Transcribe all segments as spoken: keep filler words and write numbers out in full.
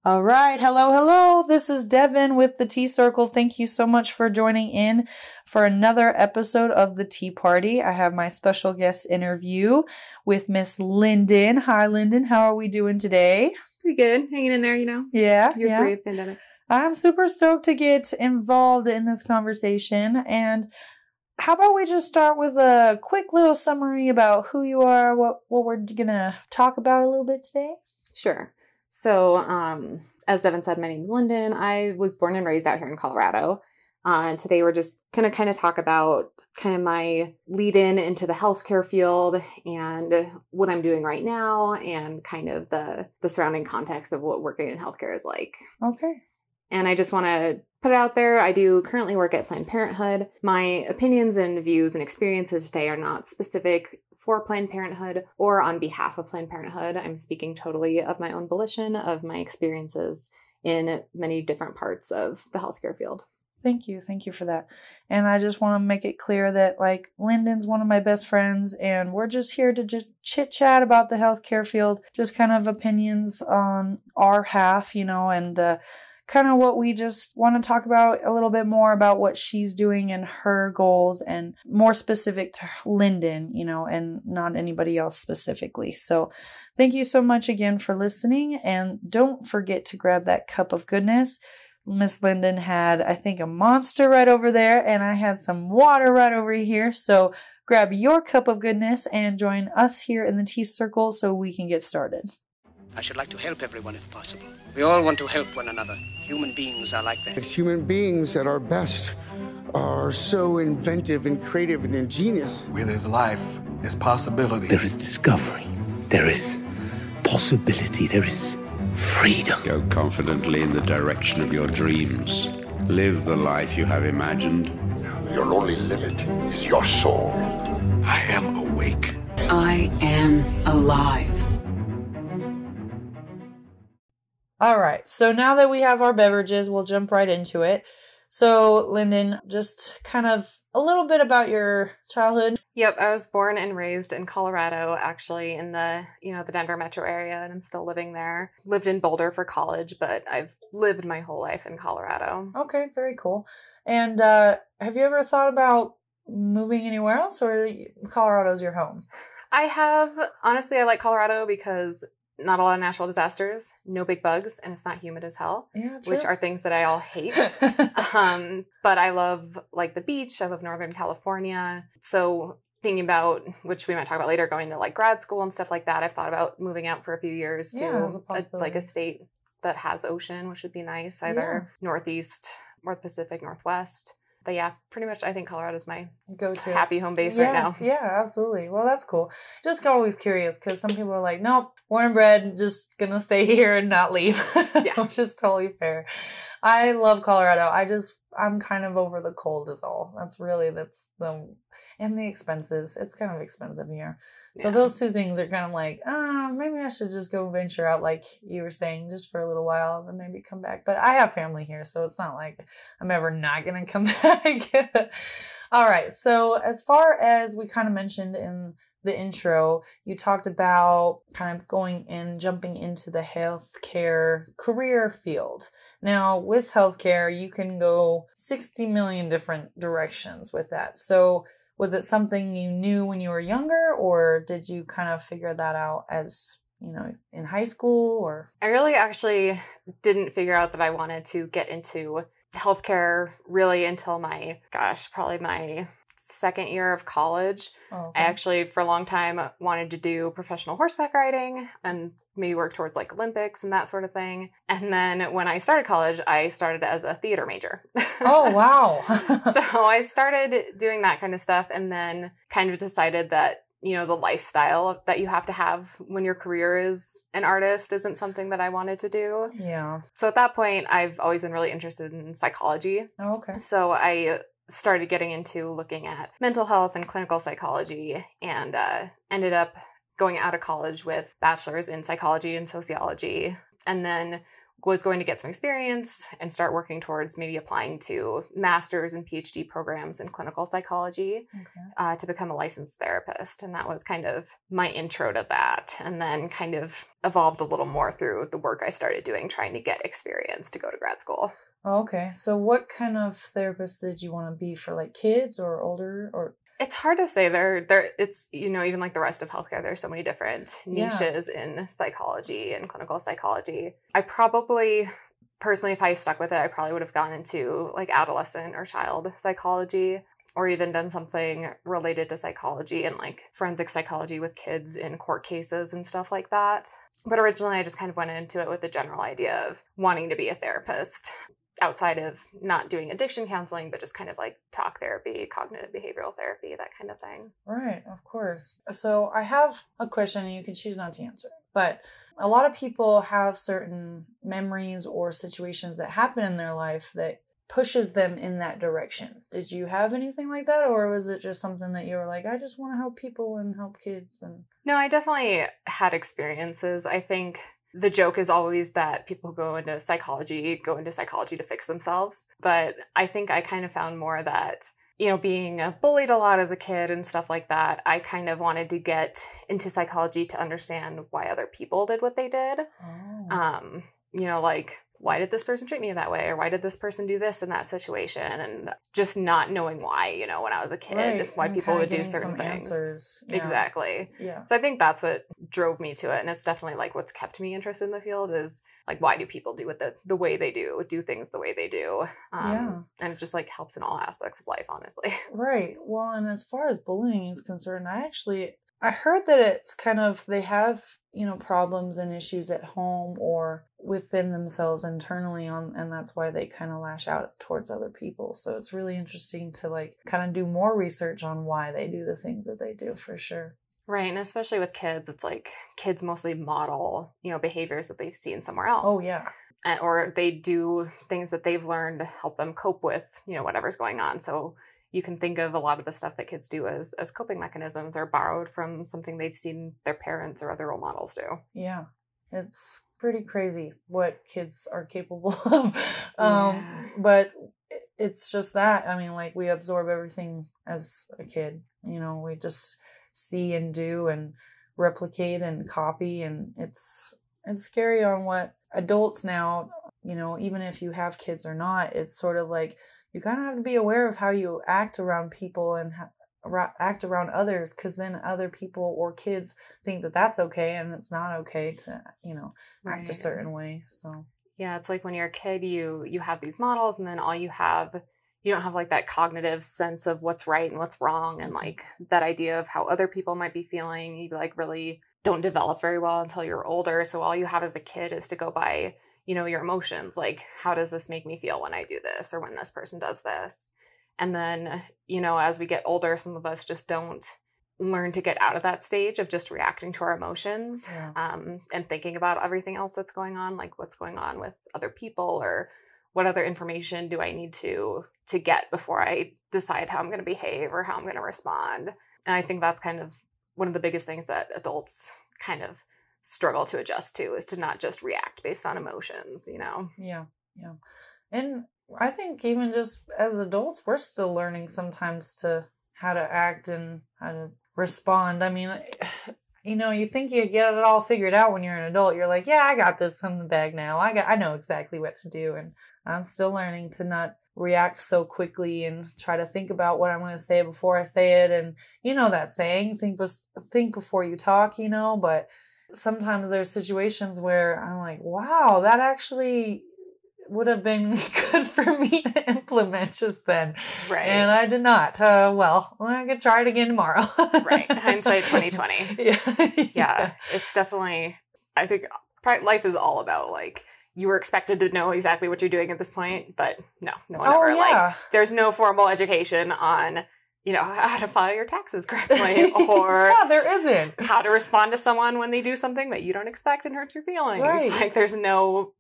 All right. Hello, hello. This is Devin with the Tea Circle. Thank you so much for joining in for another episode of the Tea Party. I have my special guest interview with Miss Lyndon. Hi, Lyndon. How are we doing today? Pretty good. Hanging in there, you know. Yeah. Year yeah. three of pandemic. I'm super stoked to get involved in this conversation. And how about we just start with a quick little summary about who you are, what, what we're going to talk about a little bit today? Sure. So, um, as Devin said, my name is Lyndon. I was born and raised out here in Colorado. Uh, and today we're just going to kind of talk about kind of my lead in into the healthcare field and what I'm doing right now and kind of the, the surrounding context of what working in healthcare is like. Okay. And I just want to put it out there. I do currently work at Planned Parenthood. My opinions and views and experiences today are not specific for Planned Parenthood or on behalf of Planned Parenthood. I'm speaking totally of my own volition, of my experiences in many different parts of the healthcare field. Thank you. Thank you for that. And I just want to make it clear that, like, Lyndon's one of my best friends, and we're just here to just chit chat about the healthcare field, just kind of opinions on our half, you know, and uh, kind of what we just want to talk about a little bit more about what she's doing and her goals, and more specific to Lyndon, you know, and not anybody else specifically. So thank you so much again for listening. And don't forget to grab that cup of goodness. Miss Lyndon had, I think, a Monster right over there, and I had some water right over here. So grab your cup of goodness and join us here in the Tea Circle so we can get started. I should like to help everyone if possible. We all want to help one another. Human beings are like that. Human beings at our best are so inventive and creative and ingenious. Where there's life, there's possibility. There is discovery. There is possibility. There is freedom. Go confidently in the direction of your dreams. Live the life you have imagined. Your only limit is your soul. I am awake. I am alive. All right. So now that we have our beverages, we'll jump right into it. So, Lyndon, just kind of a little bit about your childhood. Yep, I was born and raised in Colorado, actually in the, you know, the Denver metro area, and I'm still living there. Lived in Boulder for college, but I've lived my whole life in Colorado. Okay, very cool. And uh, have you ever thought about moving anywhere else, or Colorado's your home? I have. Honestly, I like Colorado because not a lot of natural disasters, no big bugs, and it's not humid as hell, yeah, which are things that I all hate. um, but I love, like, the beach. I love Northern California. So thinking about, which we might talk about later, going to, like, grad school and stuff like that, I've thought about moving out for a few years to yeah, a, like a state that has ocean, which would be nice, either yeah. Northeast, North Pacific, Northwest. But yeah, pretty much I think Colorado's my go-to happy home base yeah, right now. Yeah, absolutely. Well, that's cool. Just always curious because some people are like, nope, born and bred, just gonna stay here and not leave, yeah. which is totally fair. I love Colorado. I just, I'm kind of over the cold is all. That's really, that's the, and the expenses. It's kind of expensive here. So yeah. those two things are kind of like, ah, maybe I should just go venture out like you were saying, just for a little while and maybe come back. But I have family here, so it's not like I'm ever not going to come back. All right. So as far as we kind of mentioned in the intro, you talked about kind of going and jumping into the healthcare career field. Now, with healthcare, you can go sixty million different directions with that. So was it something you knew when you were younger, or did you kind of figure that out as, you know, in high school? Or I really actually didn't figure out that I wanted to get into healthcare really until my, gosh, probably my second year of college. Oh, okay. I actually, for a long time, wanted to do professional horseback riding and maybe work towards like Olympics and that sort of thing. And then when I started college, I started as a theater major. Oh, wow. So I started doing that kind of stuff and then kind of decided that, you know, the lifestyle that you have to have when your career is an artist isn't something that I wanted to do. Yeah. So at that point, I've always been really interested in psychology. Oh, okay. So I started getting into looking at mental health and clinical psychology and uh, ended up going out of college with bachelor's in psychology and sociology. And then was going to get some experience and start working towards maybe applying to master's and PhD programs in clinical psychology okay. uh, to become a licensed therapist. And that was kind of my intro to that. And then kind of evolved a little more through the work I started doing, trying to get experience to go to grad school. Okay. So what kind of therapist did you want to be for, like, kids or older or? It's hard to say. There, there. It's, you know, even like the rest of healthcare, there's so many different niches yeah. in psychology and clinical psychology. I probably, personally, if I stuck with it, I probably would have gone into like adolescent or child psychology, or even done something related to psychology and like forensic psychology with kids in court cases and stuff like that. But originally, I just kind of went into it with the general idea of wanting to be a therapist, outside of not doing addiction counseling, but just kind of like talk therapy, cognitive behavioral therapy, that kind of thing. Right, of course. So I have a question, and you can choose not to answer. But a lot of people have certain memories or situations that happen in their life that pushes them in that direction. Did you have anything like that? Or was it just something that you were like, I just want to help people and help kids? And No, I definitely had experiences. I think the joke is always that people go into psychology, go into psychology to fix themselves. But I think I kind of found more that, you know, being bullied a lot as a kid and stuff like that, I kind of wanted to get into psychology to understand why other people did what they did. Oh. Um, you know, like, why did this person treat me that way? Or why did this person do this in that situation? And just not knowing why, you know, when I was a kid, right. why and people would do certain things. Answers. Yeah. Exactly. Yeah. So I think that's what drove me to it. And it's definitely like what's kept me interested in the field is like, why do people do it the, the way they do, do things the way they do? Um, yeah. And it just like helps in all aspects of life, honestly. Right. Well, and as far as bullying is concerned, I actually, I heard that it's kind of, they have, you know, problems and issues at home or within themselves internally on, and that's why they kind of lash out towards other people. So it's really interesting to like kind of do more research on why they do the things that they do, for sure. Right. And especially with kids, it's like kids mostly model, you know, behaviors that they've seen somewhere else. Oh, yeah. And, or they do things that they've learned to help them cope with, you know, whatever's going on. So you can think of a lot of the stuff that kids do as, as coping mechanisms or borrowed from something they've seen their parents or other role models do. Yeah. It's pretty crazy what kids are capable of. um, yeah. But it's just that. I mean, like, we absorb everything as a kid. You know, we just see and do and replicate and copy. And it's it's scary on what adults now, you know, even if you have kids or not, it's sort of like, you kind of have to be aware of how you act around people and ha- act around others, because then other people or kids think that that's okay, and it's not okay to, you know, act right. a certain way. So yeah, it's like when you're a kid, you you have these models, and then all you have, you don't have like that cognitive sense of what's right and what's wrong, and like that idea of how other people might be feeling. You like really don't develop very well until you're older. So all you have as a kid is to go by, you know, your emotions, like, how does this make me feel when I do this or when this person does this? And then, you know, as we get older, some of us just don't learn to get out of that stage of just reacting to our emotions yeah. um, and thinking about everything else that's going on, like what's going on with other people or what other information do I need to to get before I decide how I'm going to behave or how I'm going to respond. And I think that's kind of one of the biggest things that adults kind of struggle to adjust to, is to not just react based on emotions, you know? Yeah. Yeah. And I think even just as adults, we're still learning sometimes to how to act and how to respond. I mean, you know, you think you get it all figured out when you're an adult. You're like, yeah, I got this in the bag now. I got, I know exactly what to do. And I'm still learning to not react so quickly and try to think about what I'm going to say before I say it. And you know that saying, think, think before you talk, you know, but sometimes there's situations where I'm like, wow, that actually would have been good for me to implement just then. Right. And I did not. Uh, well, I could try it again tomorrow. Right. Hindsight twenty twenty. Yeah. yeah. Yeah. It's definitely, I think life is all about like, you were expected to know exactly what you're doing at this point, but no, no one oh, ever. Yeah. Like, there's no formal education on, you know, how to file your taxes correctly, or yeah, there isn't. How to respond to someone when they do something that you don't expect and hurts your feelings. Right. Like, there's no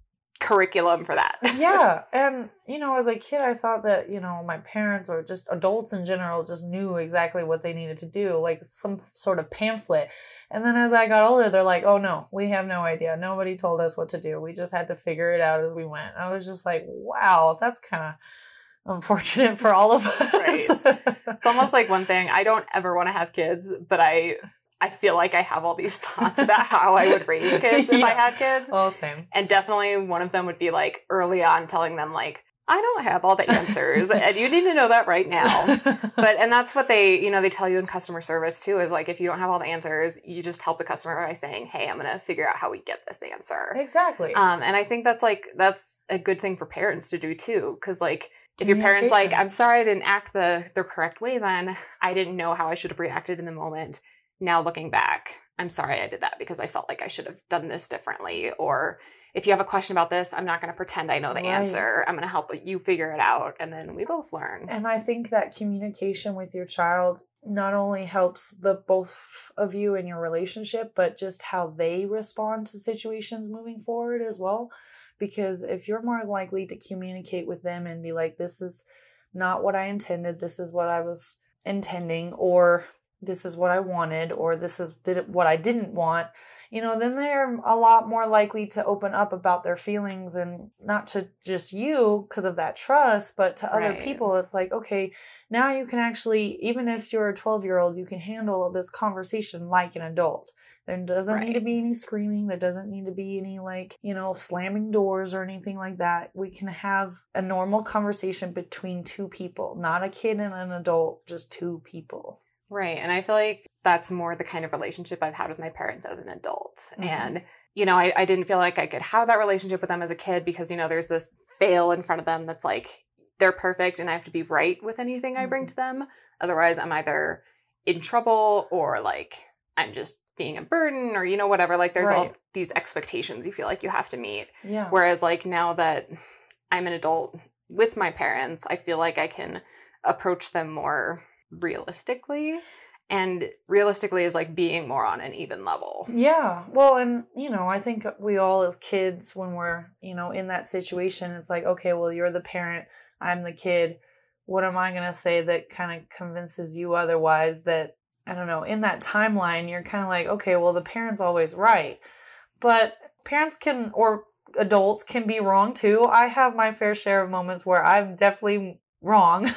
curriculum for that. Yeah. And, you know, as a kid, I thought that, you know, my parents or just adults in general just knew exactly what they needed to do, like some sort of pamphlet. And then as I got older, they're like, oh, no, we have no idea. Nobody told us what to do. We just had to figure it out as we went. I was just like, wow, that's kind of unfortunate for all of us. Right. It's almost like one thing. I don't ever want to have kids, but I... I feel like I have all these thoughts about how I would raise kids if yeah. I had kids. Oh, same. And definitely one of them would be like early on telling them like, I don't have all the answers and you need to know that right now. But, and that's what they, you know, they tell you in customer service too, is like, if you don't have all the answers, you just help the customer by saying, hey, I'm going to figure out how we get this answer. Exactly. Um, and I think that's like, that's a good thing for parents to do too. Cause like, if your parent's like, I'm sorry I didn't act the, the correct way then, I didn't know how I should have reacted in the moment. Now looking back, I'm sorry I did that because I felt like I should have done this differently. Or if you have a question about this, I'm not going to pretend I know the right. answer. I'm going to help you figure it out. And then we both learn. And I think that communication with your child not only helps the both of you in your relationship, but just how they respond to situations moving forward as well. Because if you're more likely to communicate with them and be like, this is not what I intended, this is what I was intending, or this is what I wanted, or this is did it, what I didn't want, you know, then they're a lot more likely to open up about their feelings, and not to just you because of that trust, but to other right. people. It's like, okay, now you can actually, even if you're a twelve year old, you can handle this conversation like an adult. There doesn't right. need to be any screaming. There doesn't need to be any like, you know, slamming doors or anything like that. We can have a normal conversation between two people, not a kid and an adult, just two people. Right. And I feel like that's more the kind of relationship I've had with my parents as an adult. Mm-hmm. And, you know, I, I didn't feel like I could have that relationship with them as a kid because, you know, there's this veil in front of them that's like, they're perfect and I have to be right with anything mm-hmm. I bring to them. Otherwise, I'm either in trouble or like I'm just being a burden or, you know, whatever. Like there's right. all these expectations you feel like you have to meet. Yeah. Whereas like now that I'm an adult with my parents, I feel like I can approach them more realistically, and realistically is like being more on an even level. Yeah. Well, and you know, I think we all as kids, when we're, you know, in that situation, it's like, okay, well, you're the parent, I'm the kid. What am I going to say that kind of convinces you otherwise? That, I don't know, in that timeline, you're kind of like, okay, well, the parent's always right. But parents can, or adults can be wrong too. I have my fair share of moments where I'm definitely wrong.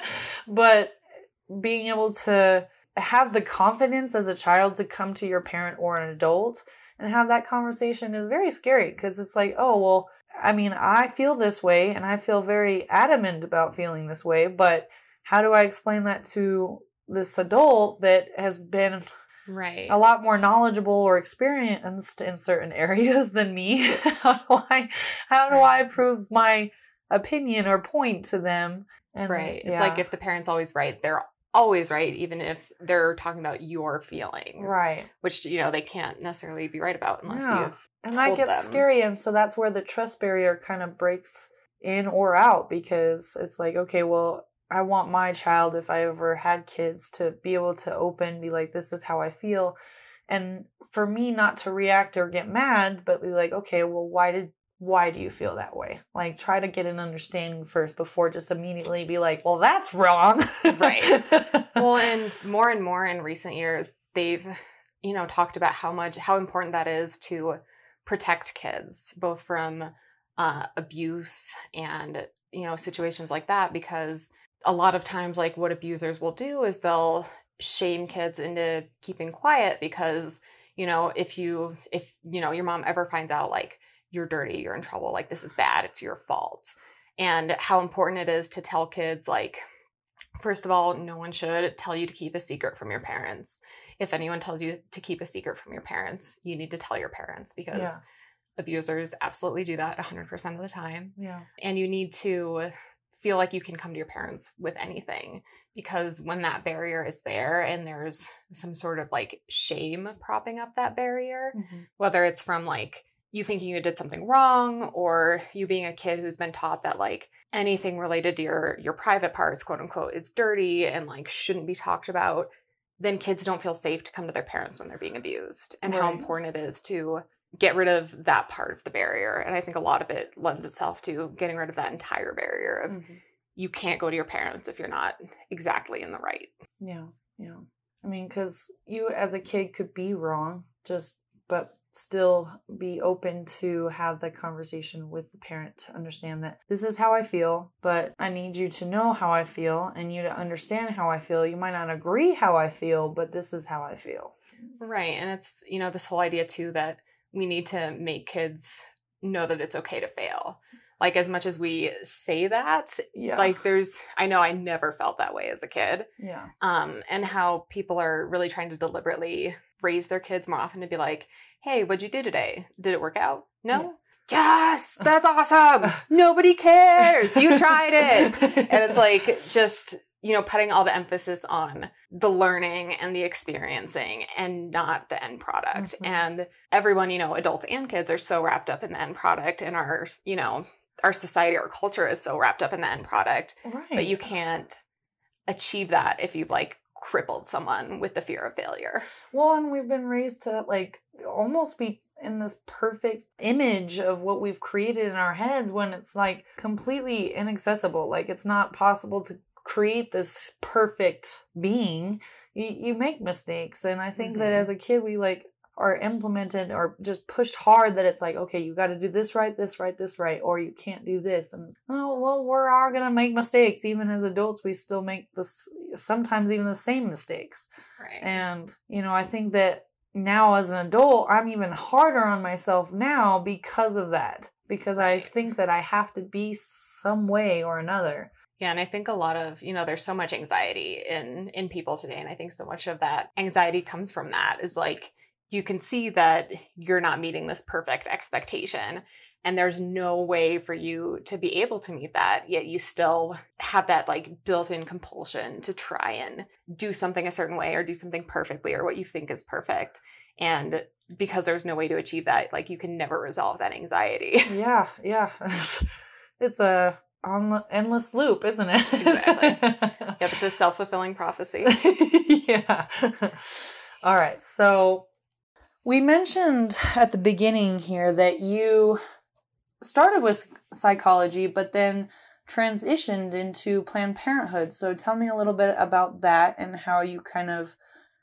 But being able to have the confidence as a child to come to your parent or an adult and have that conversation is very scary, because it's like, oh, well, I mean, I feel this way and I feel very adamant about feeling this way, but how do I explain that to this adult that has been right a lot more knowledgeable or experienced in certain areas than me? How do I, how do I prove my opinion or point to them? And, right. It's yeah. like if the parent's always right, they're always right, even if they're talking about your feelings. Right. Which, you know, they can't necessarily be right about unless yeah. you've And told that gets them. scary. And so that's where the trust barrier kind of breaks in or out, because it's like, okay, well, I want my child, if I ever had kids, to be able to open, be like, this is how I feel. And for me not to react or get mad, but be like, okay, well, why did why do you feel that way? Like, try to get an understanding first before just immediately be like, well, that's wrong. Right. Well, and more and more in recent years, they've, you know, talked about how much, how important that is to protect kids, both from uh, abuse and, you know, situations like that, because a lot of times, like, what abusers will do is they'll shame kids into keeping quiet because, you know, if you, if, you know, your mom ever finds out, like, you're dirty, you're in trouble, like, this is bad, it's your fault. And how important it is to tell kids, like, first of all, no one should tell you to keep a secret from your parents. If anyone tells you to keep a secret from your parents, you need to tell your parents, because yeah. abusers absolutely do that one hundred percent of the time. Yeah. And you need to feel like you can come to your parents with anything, because when that barrier is there and there's some sort of, like, shame propping up that barrier, mm-hmm. whether it's from, like, you thinking you did something wrong, or you being a kid who's been taught that, like, anything related to your, your private parts, quote unquote, is dirty and, like, shouldn't be talked about, then kids don't feel safe to come to their parents when they're being abused. And right. how important it is to get rid of that part of the barrier. And I think a lot of it lends itself to getting rid of that entire barrier of mm-hmm. you can't go to your parents if you're not exactly in the right. Yeah, yeah. I mean, because you as a kid could be wrong, just, but still be open to have the conversation with the parent to understand that this is how I feel, but I need you to know how I feel and you to understand how I feel. You might not agree how I feel, but this is how I feel. Right. And it's, you know, this whole idea too that we need to make kids know that it's okay to fail. Like, as much as we say that, yeah. like there's, I know I never felt that way as a kid. Yeah. Um, and how people are really trying to deliberately raise their kids more often to be like, hey, what'd you do today? Did it work out? No? Yeah. Yes, that's awesome. Nobody cares. You tried it. And it's like, just, you know, putting all the emphasis on the learning and the experiencing and not the end product. Mm-hmm. And everyone, you know, adults and kids are so wrapped up in the end product, and our, you know, our society, our culture is so wrapped up in the end product. Right. But you can't achieve that if you've like crippled someone with the fear of failure. Well, and we've been raised to like almost be in this perfect image of what we've created in our heads when it's like completely inaccessible. Like, it's not possible to create this perfect being. You, you make mistakes. And I think mm-hmm. that as a kid, we like are implemented or just pushed hard that it's like, okay, you got to do this right, this right, this right, or you can't do this. And oh, well, we're all going to make mistakes. Even as adults, we still make this, sometimes even the same mistakes. Right. And, you know, I think that now as an adult, I'm even harder on myself now because of that, because I think that I have to be some way or another. Yeah, and I think a lot of, you know, there's so much anxiety in in people today, and I think so much of that anxiety comes from that, is like, you can see that you're not meeting this perfect expectation, and there's no way for you to be able to meet that, yet you still have that like built-in compulsion to try and do something a certain way or do something perfectly or what you think is perfect. And because there's no way to achieve that, like, you can never resolve that anxiety. Yeah, yeah. It's a on endless loop, isn't it? Exactly. Yep, it's a self-fulfilling prophecy. Yeah. All right. So we mentioned at the beginning here that you started with psychology, but then transitioned into Planned Parenthood. So tell me a little bit about that and how you kind of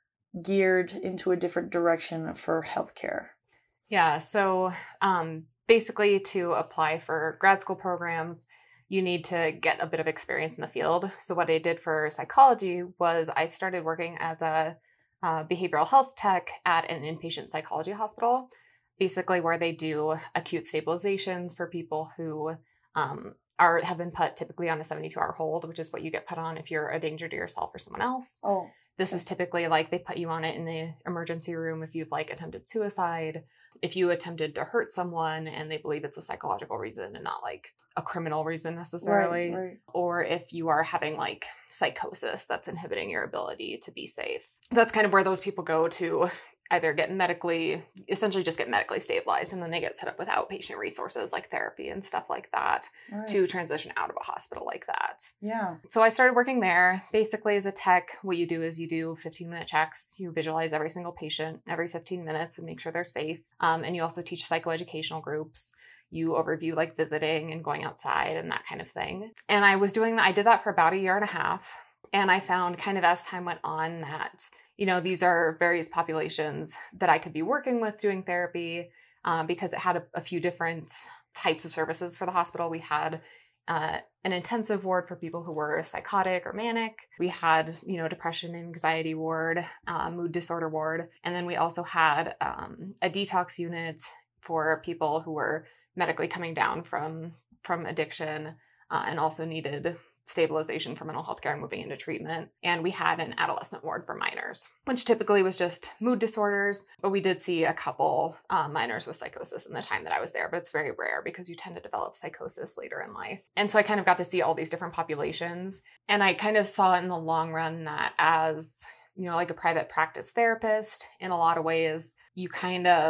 geared into a different direction for healthcare. Yeah. So um, basically, to apply for grad school programs, you need to get a bit of experience in the field. So what I did for psychology was I started working as a uh, behavioral health tech at an inpatient psychology hospital, basically where they do acute stabilizations for people who um, are have been put typically on a seventy-two hour hold, which is what you get put on if you're a danger to yourself or someone else. Oh. This is typically like they put you on it in the emergency room if you've like attempted suicide, if you attempted to hurt someone and they believe it's a psychological reason and not like a criminal reason necessarily, right, right. or if you are having like psychosis that's inhibiting your ability to be safe. That's kind of where those people go to either get medically, essentially just get medically stabilized, and then they get set up with outpatient resources like therapy and stuff like that right. to transition out of a hospital like that. Yeah. So I started working there. Basically, as a tech, what you do is you do fifteen minute checks. You visualize every single patient every fifteen minutes and make sure they're safe. Um, and you also teach psychoeducational groups. You overview like visiting and going outside and that kind of thing. And I was doing that. I did that for about a year and a half. And I found kind of as time went on that, you know, these are various populations that I could be working with doing therapy um, because it had a, a few different types of services for the hospital. We had uh, an intensive ward for people who were psychotic or manic. We had, you know, depression and anxiety ward, uh, mood disorder ward. And then we also had um, a detox unit for people who were medically coming down from, from addiction uh, and also needed stabilization for mental health care and moving into treatment. And we had an adolescent ward for minors, which typically was just mood disorders, but we did see a couple uh, minors with psychosis in the time that I was there, but it's very rare because you tend to develop psychosis later in life. And so I kind of got to see all these different populations, and I kind of saw in the long run that as, you know, like a private practice therapist, in a lot of ways, you kind of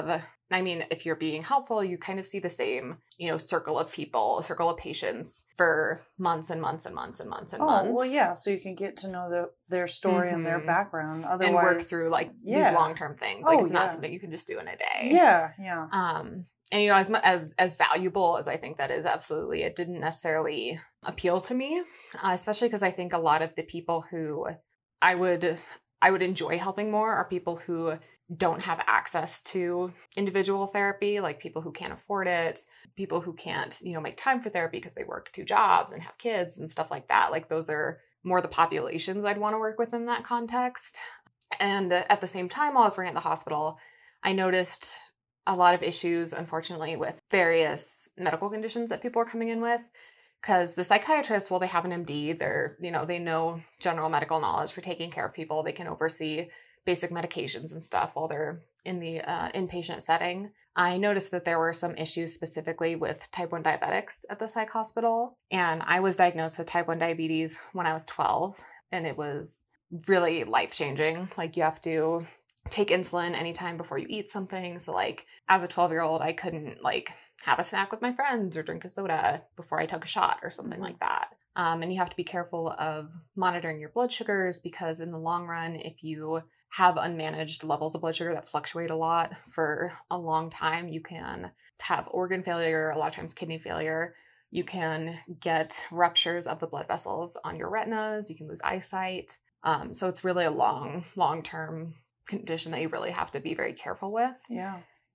I mean, if you're being helpful, you kind of see the same, you know, circle of people, circle of patients for months and months and months and months and oh, months. Well, yeah. So you can get to know the, their story mm-hmm. and their background. Otherwise, and work through like yeah. these long-term things. Like oh, it's not yeah. something you can just do in a day. Yeah. Yeah. Um, and, you know, as, as, as valuable as I think that is, absolutely, it didn't necessarily appeal to me, uh, especially because I think a lot of the people who I would, I would enjoy helping more are people who don't have access to individual therapy, like people who can't afford it, people who can't, you know, make time for therapy because they work two jobs and have kids and stuff like that. Like those are more the populations I'd want to work with in that context. And at the same time, while I was working at the hospital, I noticed a lot of issues, unfortunately, with various medical conditions that people are coming in with. Because the psychiatrists, well, they have an M D, they're, you know, they know general medical knowledge for taking care of people. They can oversee basic medications and stuff while they're in the uh, inpatient setting. I noticed that there were some issues specifically with type one diabetics at the psych hospital. And I was diagnosed with type one diabetes when I was twelve. And it was really life-changing. Like you have to take insulin anytime before you eat something. So like as a twelve-year-old, I couldn't like have a snack with my friends or drink a soda before I took a shot or something mm-hmm. like that. Um, and you have to be careful of monitoring your blood sugars because in the long run, if you have unmanaged levels of blood sugar that fluctuate a lot for a long time, you can have organ failure, a lot of times kidney failure. You can get ruptures of the blood vessels on your retinas. You can lose eyesight. Um, so it's really a long, long-term condition that you really have to be very careful with. Yeah.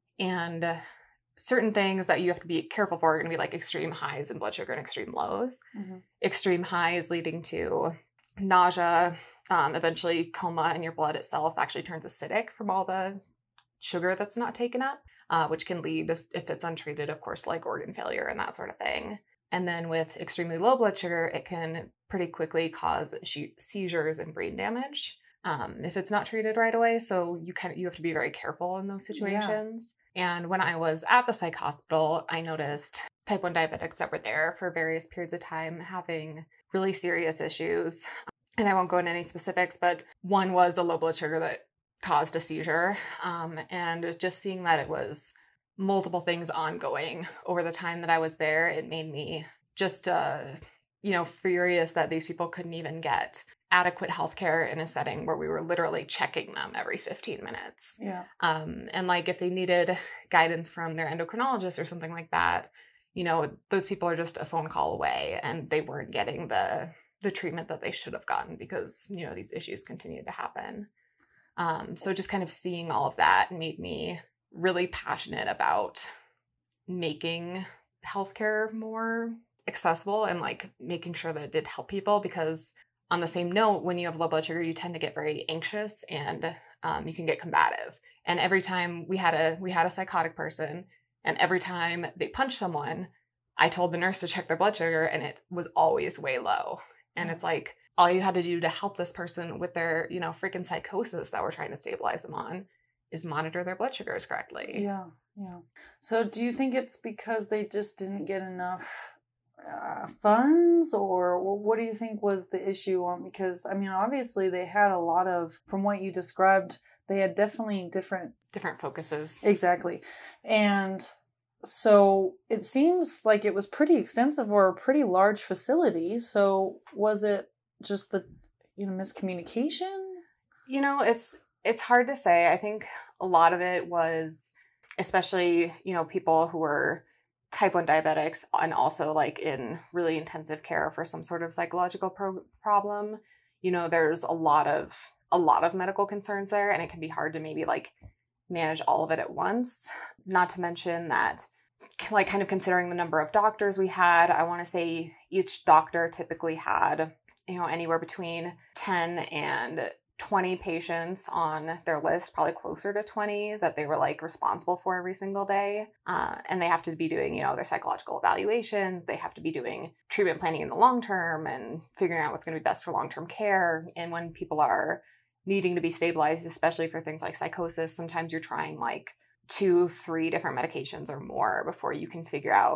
And uh, certain things that you have to be careful for are going to be like extreme highs in blood sugar and extreme lows. Mm-hmm. Extreme highs leading to nausea, um, eventually coma, and your blood itself actually turns acidic from all the sugar that's not taken up, uh, which can lead, if, if it's untreated, of course, like organ failure and that sort of thing. And then with extremely low blood sugar, it can pretty quickly cause she- seizures and brain damage um, if it's not treated right away. So you kind of you have to be very careful in those situations. Yeah. And when I was at the psych hospital, I noticed type one diabetics that were there for various periods of time having really serious issues. And I won't go into any specifics, but one was a low blood sugar that caused a seizure. Um, and just seeing that it was multiple things ongoing over the time that I was there, it made me just, uh, you know, furious that these people couldn't even get adequate healthcare in a setting where we were literally checking them every fifteen minutes. Yeah. Um, and like if they needed guidance from their endocrinologist or something like that, you know, those people are just a phone call away and they weren't getting the the treatment that they should have gotten because, you know, these issues continued to happen. Um, so just kind of seeing all of that made me really passionate about making healthcare more accessible and like making sure that it did help people, because on the same note, when you have low blood sugar, you tend to get very anxious and um, you can get combative. And every time we had a we had a psychotic person, and every time they punched someone, I told the nurse to check their blood sugar, and it was always way low. And it's like all you had to do to help this person with their, you know, freaking psychosis that we're trying to stabilize them on is monitor their blood sugars correctly. Yeah, yeah. So do you think it's because they just didn't get enough uh, funds, or what do you think was the issue on? Because, I mean, obviously they had a lot of, from what you described, they had definitely different... Different focuses. Exactly. And so it seems like it was pretty extensive or a pretty large facility. So was it just the, you know, miscommunication? You know, it's it's hard to say. I think a lot of it was, especially, you know, people who were type one diabetics and also like in really intensive care for some sort of psychological pro- problem. You know, there's a lot of a lot of medical concerns there, and it can be hard to maybe like manage all of it at once. Not to mention that, like, kind of considering the number of doctors we had, I want to say each doctor typically had, you know, anywhere between ten and twenty patients on their list, probably closer to twenty, that they were like responsible for every single day. Uh, and they have to be doing, you know, their psychological evaluation. They have to be doing treatment planning in the long term and figuring out what's going to be best for long-term care. And when people are needing to be stabilized, especially for things like psychosis, sometimes you're trying like two, three different medications or more before you can figure out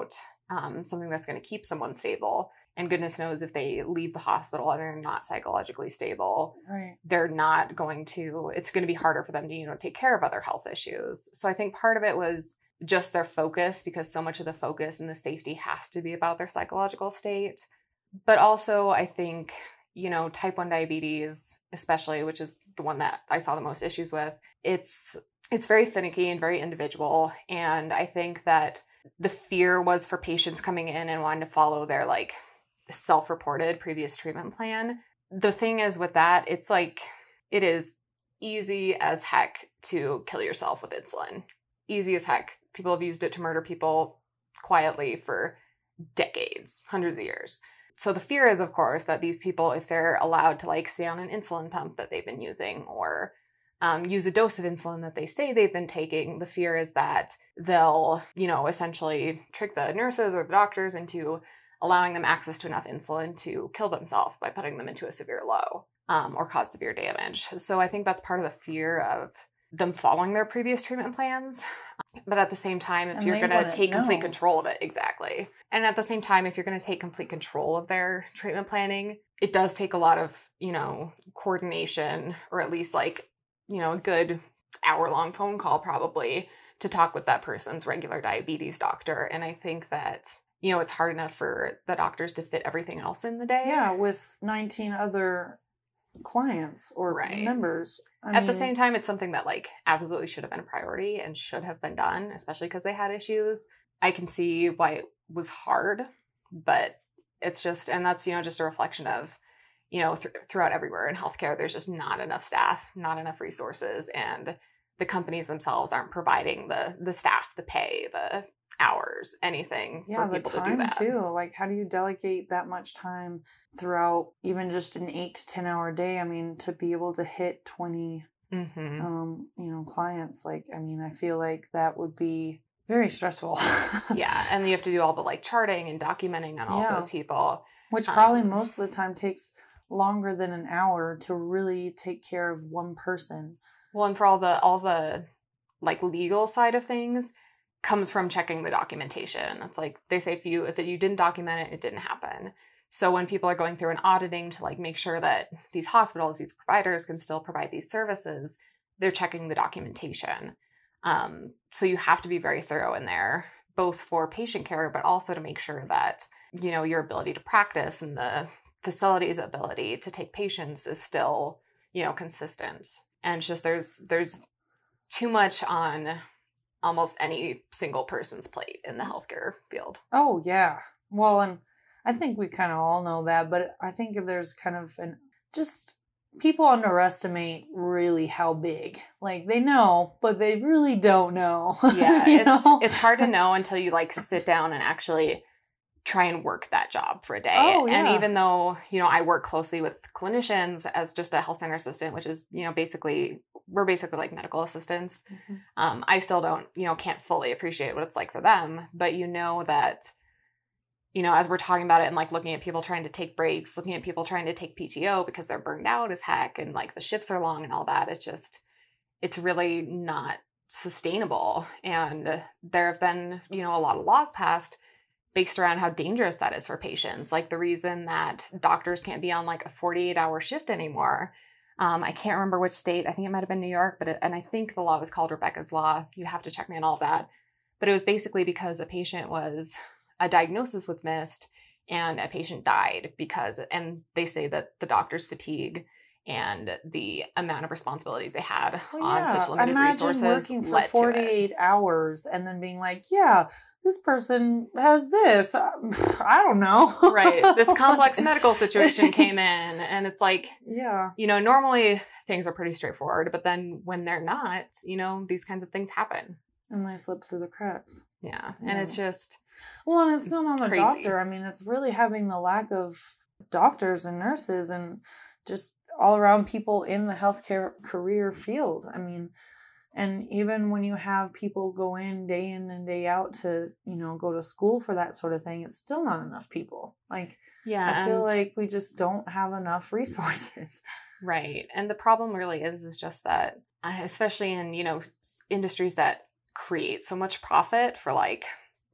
um, something that's going to keep someone stable. And goodness knows if they leave the hospital and they're not psychologically stable, right. they're not going to, it's going to be harder for them to, you know, take care of other health issues. So I think part of it was just their focus, because so much of the focus and the safety has to be about their psychological state. But also I think, you know, type one diabetes, especially, which is the one that I saw the most issues with, it's, it's very finicky and very individual. And I think that the fear was for patients coming in and wanting to follow their like self-reported previous treatment plan. The thing is with that, it's like, it is easy as heck to kill yourself with insulin. Easy as heck. People have used it to murder people quietly for decades, hundreds of years. So the fear is, of course, that these people, if they're allowed to like stay on an insulin pump that they've been using, or um, use a dose of insulin that they say they've been taking, the fear is that they'll, you know, essentially trick the nurses or the doctors into allowing them access to enough insulin to kill themselves by putting them into a severe low, um, or cause severe damage. So I think that's part of the fear of them following their previous treatment plans. But at the same time, if and you're going to take know. complete control of it, exactly. And at the same time, if you're going to take complete control of their treatment planning, it does take a lot of, you know, coordination, or at least like, you know, a good hour long phone call probably to talk with that person's regular diabetes doctor. And I think that, you know, it's hard enough for the doctors to fit everything else in the day. Yeah, with nineteen other clients or right. members. I At mean, the same time, it's something that like absolutely should have been a priority and should have been done, especially because they had issues. I can see why it was hard, but it's just, and that's, you know, just a reflection of, you know, th- throughout everywhere in healthcare, there's just not enough staff, not enough resources, and the companies themselves aren't providing the the staff, the pay, the hours, anything yeah, for people the time to do that. too. Like, how do you delegate that much time throughout even just an eight to ten hour day? I mean, to be able to hit twenty, mm-hmm. um, you know, clients. Like, I mean, I feel like that would be very stressful. Yeah, and you have to do all the like charting and documenting on all yeah. those people, which probably um, most of the time takes longer than an hour to really take care of one person. Well, and for all the all the like legal side of things comes from checking the documentation. It's like they say if you if you didn't document it, it didn't happen. So when people are going through an auditing to like make sure that these hospitals, these providers can still provide these services, they're checking the documentation. Um, so you have to be very thorough in there, both for patient care, but also to make sure that, you know, your ability to practice and the facility's ability to take patients is still, you know, consistent. And it's just there's there's too much on almost any single person's plate in the healthcare field. Oh, yeah. Well, and I think we kind of all know that, but I think there's kind of an just people underestimate really how big. Like they know, but they really don't know. Yeah, it's know? it's hard to know until you like sit down and actually try and work that job for a day. Oh, yeah. And even though, you know, I work closely with clinicians as just a health center assistant, which is, you know, basically, we're basically like medical assistants. Mm-hmm. Um, I still don't, you know, can't fully appreciate what it's like for them. But you know that, you know, as we're talking about it and like looking at people trying to take breaks, looking at people trying to take P T O because they're burned out as heck and like the shifts are long and all that, it's just, it's really not sustainable. And there have been, you know, a lot of laws passed based around how dangerous that is for patients. Like the reason that doctors can't be on like a forty-eight hour shift anymore. Um, I can't remember which state. I think it might have been New York, but it, and I think the law was called Rebecca's Law. You have to check me on all of that. But it was basically because a patient was, a diagnosis was missed and a patient died because, and they say that the doctor's fatigue and the amount of responsibilities they had well, on yeah. such limited Imagine resources working for led forty-eight to it. hours and then being like, yeah, this person has this. I don't know. Right. This complex medical situation came in and it's like, yeah, you know, normally things are pretty straightforward, but then when they're not, you know, these kinds of things happen. And they slip through the cracks. Yeah. yeah. And it's just. Well, and it's not on the crazy. doctor. I mean, it's really having the lack of doctors and nurses and just all around people in the healthcare career field. I mean, and even when you have people go in day in and day out to, you know, go to school for that sort of thing, it's still not enough people. Like, yeah, I feel like we just don't have enough resources. Right. And the problem really is, is just that, especially in, you know, industries that create so much profit for like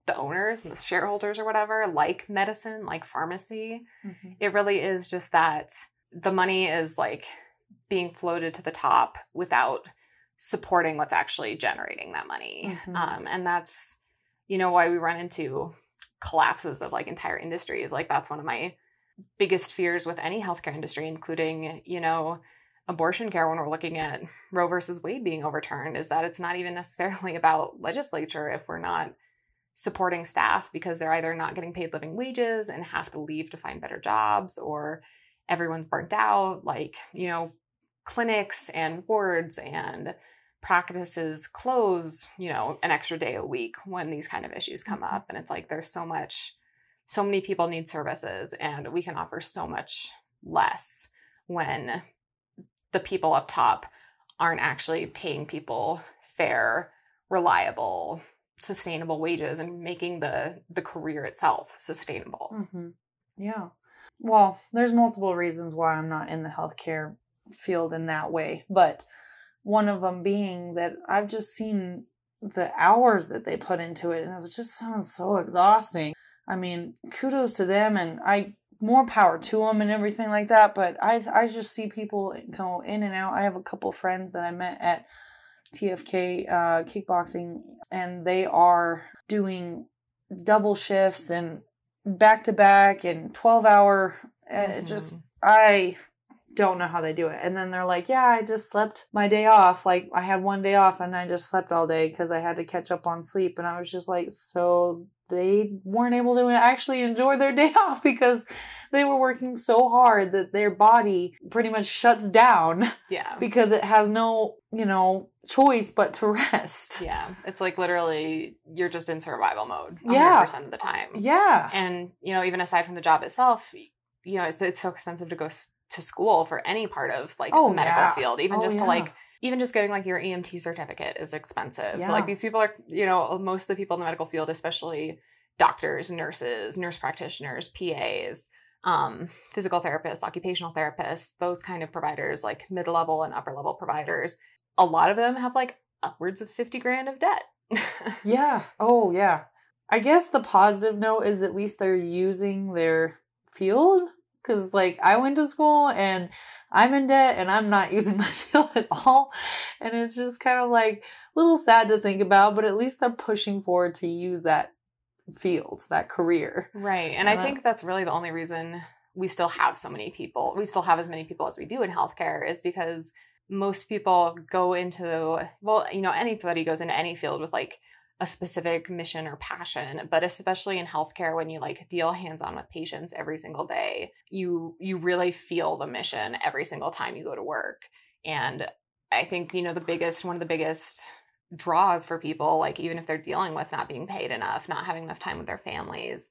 the owners and the shareholders or whatever, like medicine, like pharmacy. Mm-hmm. It really is just that the money is like being floated to the top without supporting what's actually generating that money. Mm-hmm. Um, and that's, you know, why we run into collapses of like entire industries. Like that's one of my biggest fears with any healthcare industry, including, you know, abortion care when we're looking at Roe versus Wade being overturned, is that it's not even necessarily about legislature if we're not supporting staff because they're either not getting paid living wages and have to leave to find better jobs, or everyone's burnt out. Like, you know, clinics and wards and practices close, you know, an extra day a week when these kind of issues come up. And it's like, there's so much, so many people need services, and we can offer so much less when the people up top aren't actually paying people fair, reliable, sustainable wages and making the the career itself sustainable. Mm-hmm. Yeah. Well, there's multiple reasons why I'm not in the healthcare field in that way, but one of them being that I've just seen the hours that they put into it, and it just sounds so exhausting. I mean, kudos to them, and I more power to them and everything like that, but I I just see people go in and out. I have a couple of friends that I met at T F K uh, kickboxing, and they are doing double shifts and back to back and twelve hour. Mm-hmm. It just, I don't know how they do it. And then they're like, yeah, I just slept my day off. Like I had one day off and I just slept all day because I had to catch up on sleep. And I was just like, so they weren't able to actually enjoy their day off because they were working so hard that their body pretty much shuts down. Yeah. Because it has no, you know, choice but to rest. Yeah. It's like literally you're just in survival mode one hundred percent yeah. of the time. Yeah. And, you know, even aside from the job itself, you know, it's, it's so expensive to go to school for any part of like oh, the medical yeah. field, even oh, just yeah. to like, even just getting like your E M T certificate is expensive. Yeah. So like these people are, you know, most of the people in the medical field, especially doctors, nurses, nurse practitioners, P As, um, physical therapists, occupational therapists, those kind of providers, like mid-level and upper-level providers, a lot of them have like upwards of fifty grand of debt. Yeah. Oh, yeah. I guess the positive note is at least they're using their field. Because, like, I went to school and I'm in debt and I'm not using my field at all. And it's just kind of like a little sad to think about, but at least they're pushing forward to use that field, that career. Right. And, and I think that's really the only reason we still have so many people, we still have as many people as we do in healthcare, is because most people go into, well, you know, anybody goes into any field with like a specific mission or passion, but especially in healthcare, when you like deal hands-on with patients every single day, you you really feel the mission every single time you go to work. And I think, you know, the biggest, one of the biggest draws for people, like even if they're dealing with not being paid enough, not having enough time with their families,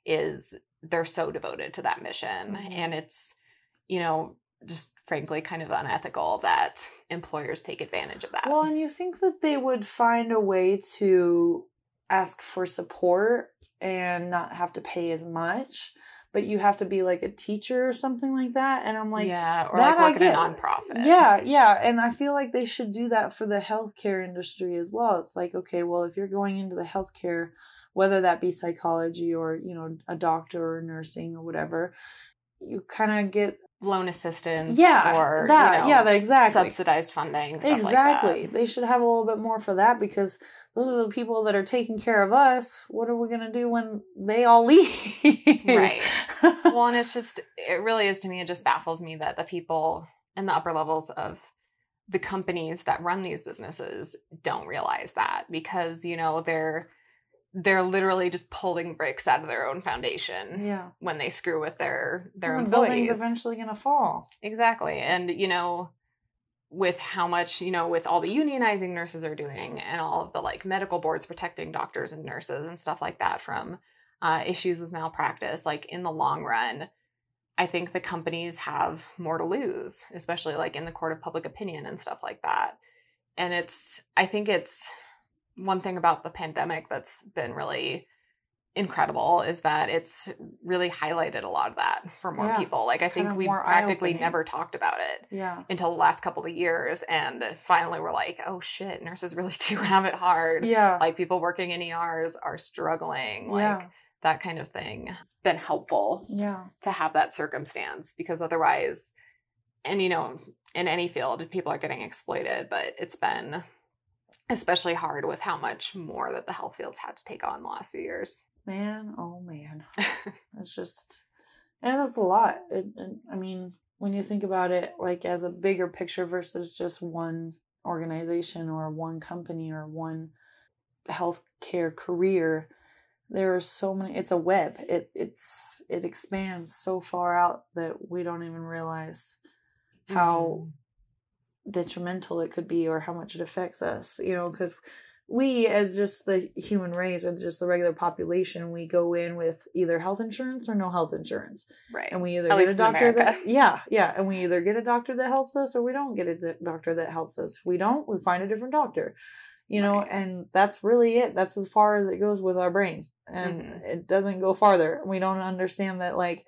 is they're so devoted to that mission. Mm-hmm. And it's, you know, just frankly kind of unethical that employers take advantage of that. Well, and you think that they would find a way to ask for support and not have to pay as much, but you have to be like a teacher or something like that. And I'm like, yeah, or like work at a nonprofit. Yeah, yeah. And I feel like they should do that for the healthcare industry as well. It's like, okay, well, if you're going into the healthcare, whether that be psychology or, you know, a doctor or nursing or whatever, you kind of get loan assistance, yeah, or that, you know, yeah, that, exactly, subsidized funding, stuff exactly. Like that. They should have a little bit more for that, because those are the people that are taking care of us. What are we gonna do when they all leave? Right. Well, and it's just, it really is, to me, it just baffles me that the people in the upper levels of the companies that run these businesses don't realize that, because, you know, they're they're literally just pulling bricks out of their own foundation. Yeah. When they screw with their their and the employees. building's eventually gonna fall. Exactly. And, you know, with how much, you know, with all the unionizing nurses are doing and all of the like medical boards protecting doctors and nurses and stuff like that from uh, issues with malpractice, like in the long run, I think the companies have more to lose, especially like in the court of public opinion and stuff like that. And it's, I think it's one thing about the pandemic that's been really incredible is that it's really highlighted a lot of that for more yeah, people. Like I think we practically never talked about it yeah. until the last couple of years. And finally we're like, oh shit, nurses really do have it hard. Yeah. Like people working in E Rs are struggling. Like yeah. that kind of thing. Been helpful yeah. to have that circumstance, because otherwise, and you know, in any field, people are getting exploited, but it's been especially hard with how much more that the health field's had to take on the last few years. Man, oh man. It's just, and that's a lot. It, it, I mean, when you think about it, like as a bigger picture versus just one organization or one company or one healthcare career, there are so many, it's a web. It, it's, it expands so far out that we don't even realize how mm-hmm. detrimental it could be or how much it affects us, you know, because we, as just the human race, or just the regular population, we go in with either health insurance or no health insurance. Right. And we either At get a doctor that, yeah, yeah. And we either get a doctor that helps us or we don't get a d- doctor that helps us. If we don't, we find a different doctor, you know, right. And that's really it. That's as far as it goes with our brain. And mm-hmm. it doesn't go farther. We don't understand that, like,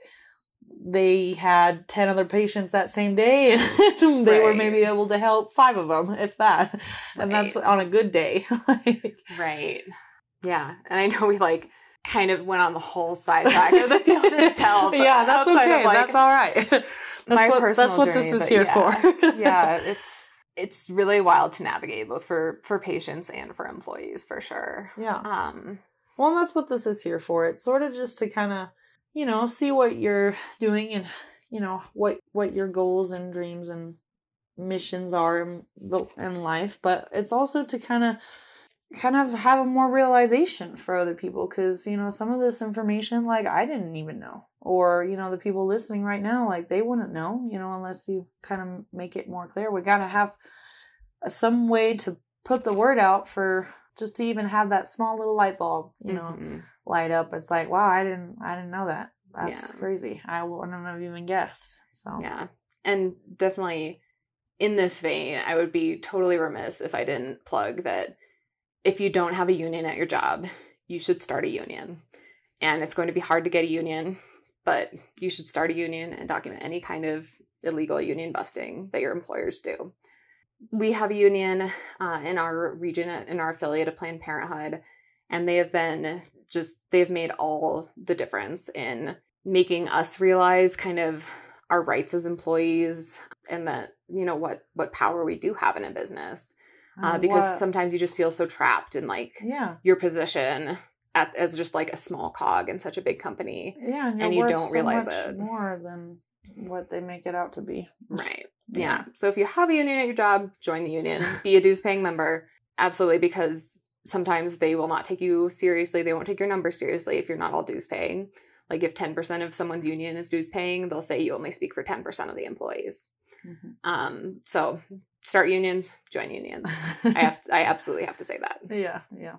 they had ten other patients that same day and they right. were maybe able to help five of them, if that. Right. And that's on a good day. Like, right. Yeah. And I know we like kind of went on the whole sidetrack of the field itself. Yeah, that's okay. Of, like, that's all right. That's my what, personal that's what journey, this is here yeah, for. Yeah. It's, it's really wild to navigate, both for, for patients and for employees, for sure. Yeah. Um, well, and that's what this is here for. It's sort of just to kind of, you know, see what you're doing and, you know, what, what your goals and dreams and missions are in, the, in life. But it's also to kind of, kind of have a more realization for other people. Cause, you know, some of this information, like, I didn't even know, or, you know, the people listening right now, like, they wouldn't know, you know, unless you kind of make it more clear. We got to have some way to put the word out for just to even have that small little light bulb, you know, mm-hmm. light up. It's like, wow, I didn't, I didn't know that. That's yeah. crazy. I wouldn't have even guessed. So yeah. And definitely in this vein, I would be totally remiss if I didn't plug that if you don't have a union at your job, you should start a union. And it's going to be hard to get a union, but you should start a union and document any kind of illegal union busting that your employers do. We have a union uh, in our region, in our affiliate of Planned Parenthood, and they have been just, they've made all the difference in making us realize kind of our rights as employees and that, you know, what, what power we do have in a business. Uh, because what? sometimes you just feel so trapped in like yeah. your position at, as just like a small cog in such a big company. Yeah. And, and you don't so realize much it. More than what they make it out to be. Right. Yeah. yeah. So if you have a union at your job, join the union, be a dues paying member. Absolutely. Because sometimes they will not take you seriously. They won't take your number seriously if you're not all dues paying. Like if ten percent of someone's union is dues paying, they'll say you only speak for ten percent of the employees. Mm-hmm. Um, so start unions, join unions. I have to, I absolutely have to say that. Yeah. Yeah.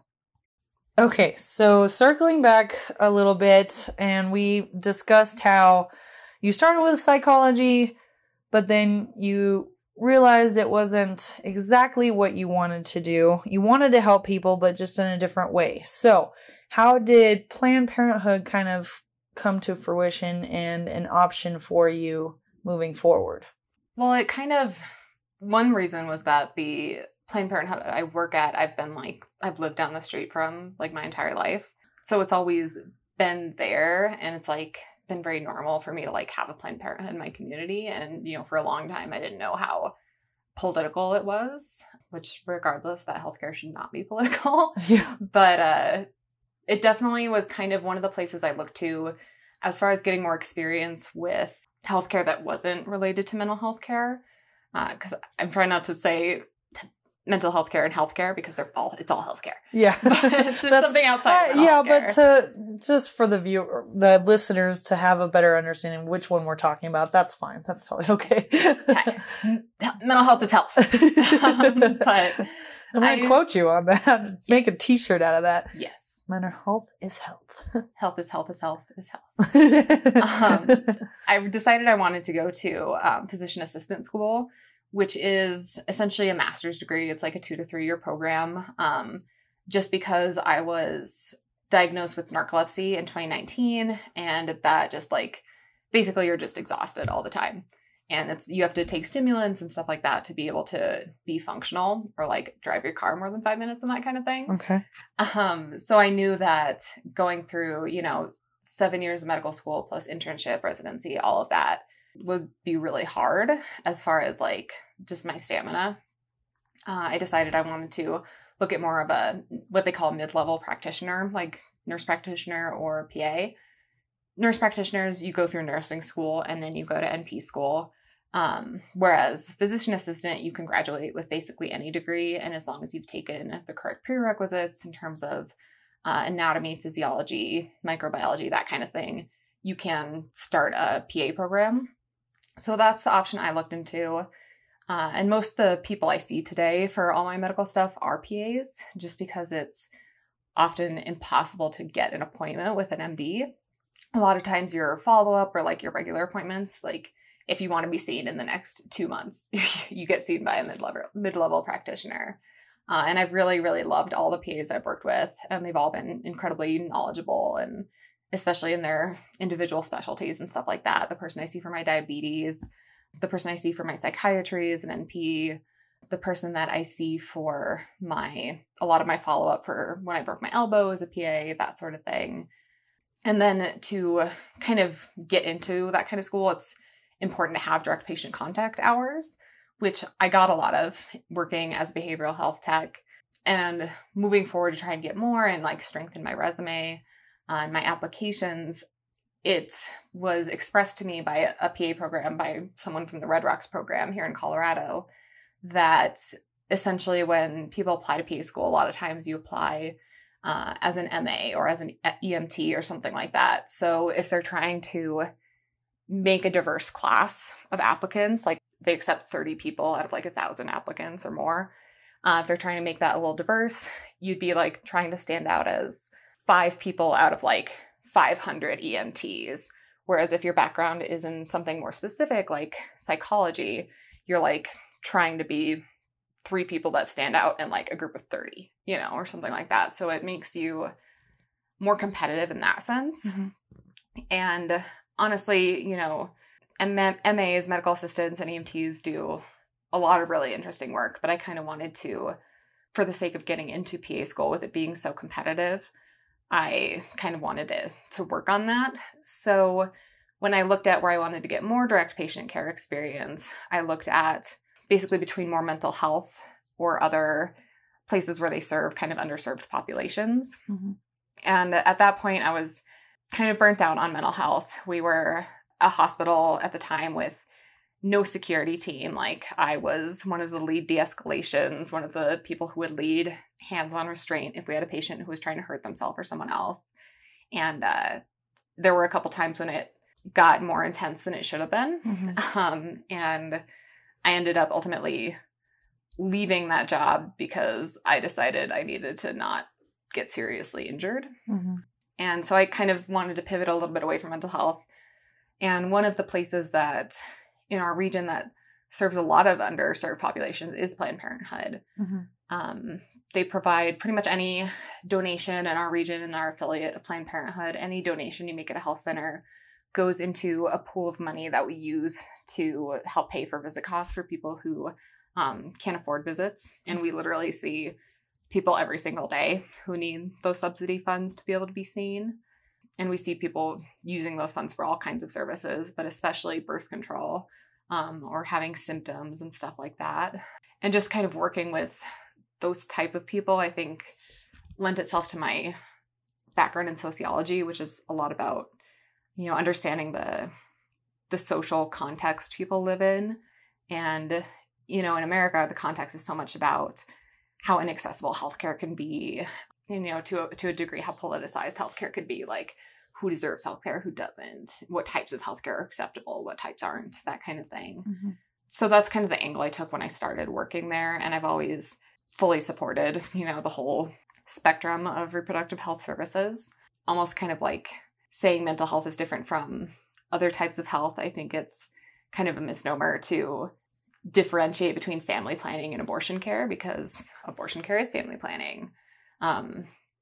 Okay. So circling back a little bit, and we discussed how you started with psychology, but then you realized it wasn't exactly what you wanted to do. You wanted to help people, but just in a different way. So how did Planned Parenthood kind of come to fruition and an option for you moving forward? Well, it kind of, one reason was that the Planned Parenthood I work at, I've been like, I've lived down the street from like my entire life. So it's always been there, and it's like been very normal for me to like have a Planned Parenthood in my community. And, you know, for a long time, I didn't know how political it was, which regardless, that healthcare should not be political. Yeah. But uh, it definitely was kind of one of the places I looked to as far as getting more experience with healthcare that wasn't related to mental health care. Because uh, I'm trying not to say mental health care and healthcare because they're all, it's all healthcare. Yeah. It's something outside of uh, Yeah, healthcare. But to, just for the viewer, the listeners to have a better understanding of which one we're talking about, that's fine. That's totally okay. Okay. Mental health is health. um, but I'm going to quote you on that. Make a t-shirt out of that. Yes. Mental health is health. Health is health is health is health. um, I decided I wanted to go to um, physician assistant school, which is essentially a master's degree. It's like a two to three year program. Um, just because I was diagnosed with narcolepsy in twenty nineteen, and that just like, basically you're just exhausted all the time. And it's, you have to take stimulants and stuff like that to be able to be functional or like drive your car more than five minutes and that kind of thing. Okay. Um, so I knew that going through, you know, seven years of medical school plus internship, residency, all of that would be really hard as far as like just my stamina. Uh, I decided I wanted to look at more of a, what they call mid-level practitioner, like nurse practitioner or P A. Nurse practitioners, you go through nursing school and then you go to N P school. Um, whereas physician assistant, you can graduate with basically any degree. And as long as you've taken the correct prerequisites in terms of uh, anatomy, physiology, microbiology, that kind of thing, you can start a P A program. So that's the option I looked into. Uh, and most of the people I see today for all my medical stuff are P As, just because it's often impossible to get an appointment with an M D. A lot of times your follow-up or like your regular appointments, like if you want to be seen in the next two months, you get seen by a mid-level mid-level practitioner. Uh, and I've really, really loved all the P As I've worked with, and they've all been incredibly knowledgeable, and especially in their individual specialties and stuff like that. The person I see for my diabetes, the person I see for my psychiatry is an N P, the person that I see for my, a lot of my follow-up for when I broke my elbow is a P A, that sort of thing. And then to kind of get into that kind of school, it's important to have direct patient contact hours, which I got a lot of working as behavioral health tech, and moving forward to try and get more and like strengthen my resume uh, and my applications. It was expressed to me by a P A program, by someone from the Red Rocks program here in Colorado, that essentially when people apply to P A school, a lot of times you apply uh, as an M A or as an E M T or something like that. So if they're trying to make a diverse class of applicants, like they accept thirty people out of like a thousand applicants or more. Uh, if they're trying to make that a little diverse, you'd be like trying to stand out as five people out of like five hundred E M Ts. Whereas if your background is in something more specific, like psychology, you're like trying to be three people that stand out in like a group of thirty, you know, or something like that. So it makes you more competitive in that sense. Mm-hmm. And honestly, you know, M As, medical assistants, and E M Ts do a lot of really interesting work, but I kind of wanted to, for the sake of getting into P A school, with it being so competitive, I kind of wanted to, to work on that. So when I looked at where I wanted to get more direct patient care experience, I looked at basically between more mental health or other places where they serve kind of underserved populations. Mm-hmm. And at that point, I was kind of burnt out on mental health. We were a hospital at the time with no security team. Like I was one of the lead de-escalations, one of the people who would lead hands-on restraint if we had a patient who was trying to hurt themselves or someone else. And uh, there were a couple times when it got more intense than it should have been. Mm-hmm. Um, and I ended up ultimately leaving that job because I decided I needed to not get seriously injured. Mm-hmm. And so I kind of wanted to pivot a little bit away from mental health. And one of the places that in our region that serves a lot of underserved populations is Planned Parenthood. Mm-hmm. Um, they provide pretty much any donation in our region, in our affiliate of Planned Parenthood. Any donation you make at a health center goes into a pool of money that we use to help pay for visit costs for people who um, can't afford visits. And we literally see people every single day who need those subsidy funds to be able to be seen. And we see people using those funds for all kinds of services, but especially birth control um, or having symptoms and stuff like that. And just kind of working with those type of people, I think, lent itself to my background in sociology, which is a lot about, you know, understanding the the social context people live in. And, you know, in America, the context is so much about how inaccessible healthcare can be, and, you know, to a, to a degree, how politicized healthcare could be, like who deserves healthcare, who doesn't, what types of healthcare are acceptable, what types aren't, that kind of thing. Mm-hmm. So that's kind of the angle I took when I started working there. And I've always fully supported, you know, the whole spectrum of reproductive health services. Almost kind of like saying mental health is different from other types of health. I think it's kind of a misnomer to differentiate between family planning and abortion care, because abortion care is family planning. Um,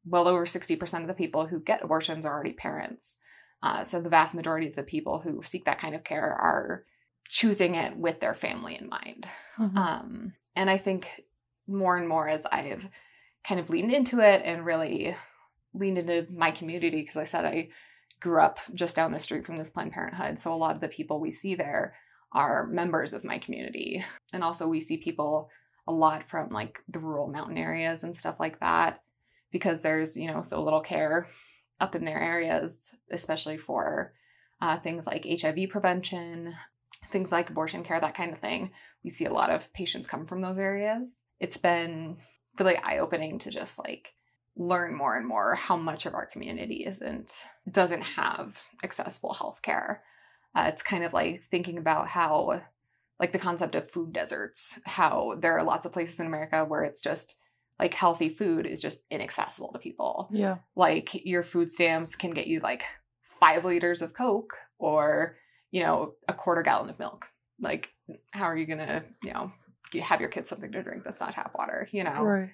well over sixty percent of the people who get abortions are already parents. Uh, so the vast majority of the people who seek that kind of care are choosing it with their family in mind. Mm-hmm. Um, and I think more and more as I've kind of leaned into it and really leaned into my community, because I said I grew up just down the street from this Planned Parenthood. So a lot of the people we see there are members of my community. And also we see people a lot from like the rural mountain areas and stuff like that, because there's, you know, so little care up in their areas, especially for uh, things like H I V prevention, things like abortion care, that kind of thing. We see a lot of patients come from those areas. It's been really eye-opening to just like learn more and more how much of our community isn't, doesn't have accessible health care. Uh, it's kind of like thinking about how, like the concept of food deserts, how there are lots of places in America where it's just like healthy food is just inaccessible to people. Yeah. Like your food stamps can get you like five liters of Coke or, you know, a quarter gallon of milk. Like, how are you going to, you know, have your kids something to drink that's not tap water, you know? Right.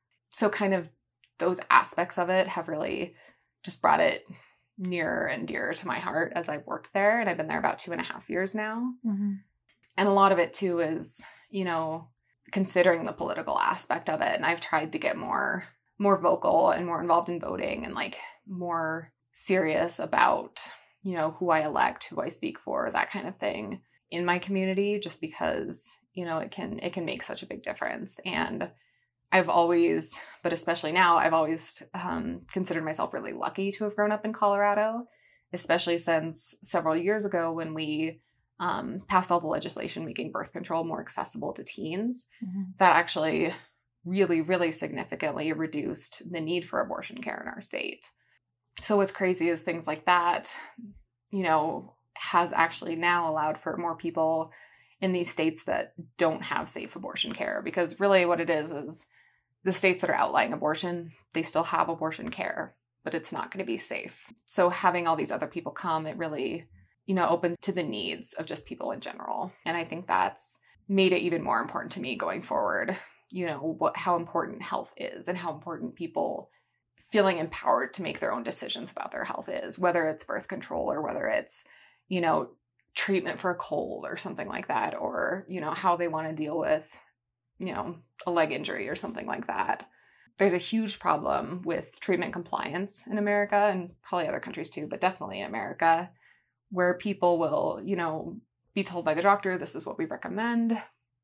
So kind of those aspects of it have really just brought it nearer and dearer to my heart as I've worked there. And I've been there about two and a half years now. Mm-hmm. And a lot of it too is, you know, considering the political aspect of it. And I've tried to get more, more vocal and more involved in voting and like more serious about, you know, who I elect, who I speak for, that kind of thing in my community, just because, you know, it can, it can make such a big difference. And I've always, but especially now, I've always um, considered myself really lucky to have grown up in Colorado, especially since several years ago when we um, passed all the legislation making birth control more accessible to teens. Mm-hmm. That actually really, really significantly reduced the need for abortion care in our state. So what's crazy is things like that, you know, has actually now allowed for more people in these states that don't have safe abortion care. Because really what it is, is the states that are outlawing abortion, they still have abortion care, but it's not going to be safe. So having all these other people come, it really, you know, opens to the needs of just people in general. And I think that's made it even more important to me going forward, you know, what, how important health is and how important people feeling empowered to make their own decisions about their health is, whether it's birth control or whether it's, you know, treatment for a cold or something like that, or, you know, how they want to deal with, you know, a leg injury or something like that. There's a huge problem with treatment compliance in America and probably other countries too, but definitely in America, where people will, you know, be told by the doctor, this is what we recommend.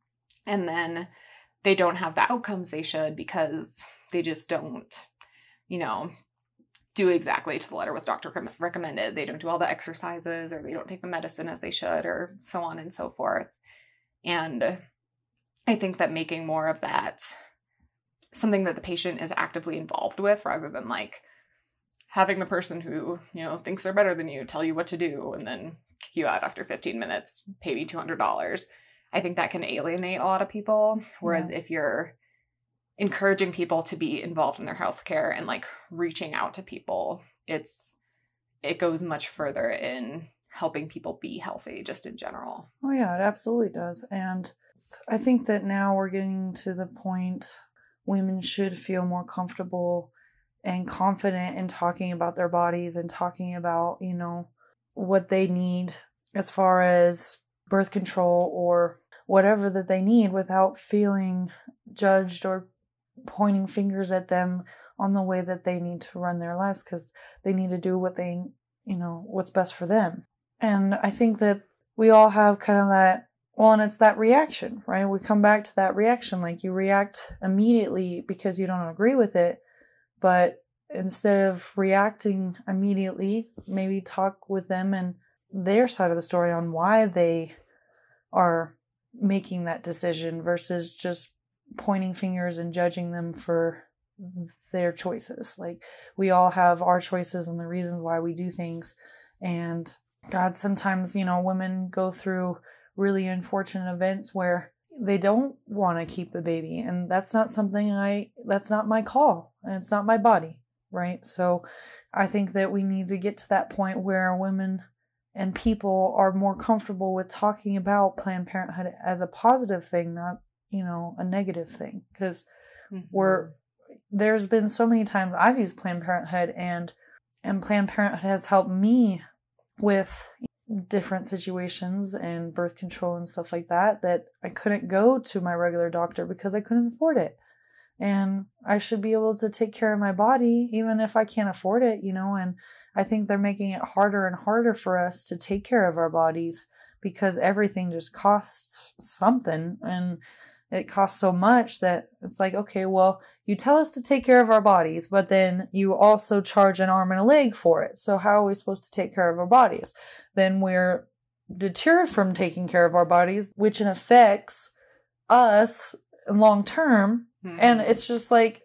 And then they don't have the outcomes they should because they just don't, you know, do exactly to the letter what doctor recommended. They don't do all the exercises, or they don't take the medicine as they should, or so on and so forth. And I think that making more of that something that the patient is actively involved with, rather than like having the person who, you know, thinks they're better than you tell you what to do and then kick you out after fifteen minutes, pay me two hundred dollars. I think that can alienate a lot of people. Whereas yeah. if you're encouraging people to be involved in their healthcare and like reaching out to people, it's, it goes much further in helping people be healthy just in general. Oh yeah, it absolutely does. And I think that now we're getting to the point women should feel more comfortable and confident in talking about their bodies and talking about, you know, what they need as far as birth control or whatever that they need, without feeling judged or pointing fingers at them on the way that they need to run their lives, because they need to do what they, you know, what's best for them. And I think that we all have kind of that, well, and it's that reaction, right? We come back to that reaction, like you react immediately because you don't agree with it, but instead of reacting immediately, maybe talk with them and their side of the story on why they are making that decision versus just pointing fingers and judging them for their choices. Like, we all have our choices and the reasons why we do things. And God, sometimes, you know, women go through really unfortunate events where they don't want to keep the baby. And that's not something I, that's not my call. And it's not my body, right? So I think that we need to get to that point where women and people are more comfortable with talking about Planned Parenthood as a positive thing, not, you know, a negative thing. Because mm-hmm. we're, there's been so many times I've used Planned Parenthood, and and Planned Parenthood has helped me with different situations and birth control and stuff like that, that I couldn't go to my regular doctor because I couldn't afford it. And I should be able to take care of my body even if I can't afford it, you know, and I think they're making it harder and harder for us to take care of our bodies because everything just costs something, and it costs so much that it's like, okay, well, you tell us to take care of our bodies, but then you also charge an arm and a leg for it. So how are we supposed to take care of our bodies? Then we're deterred from taking care of our bodies, which affects us long term. Mm-hmm. And it's just like,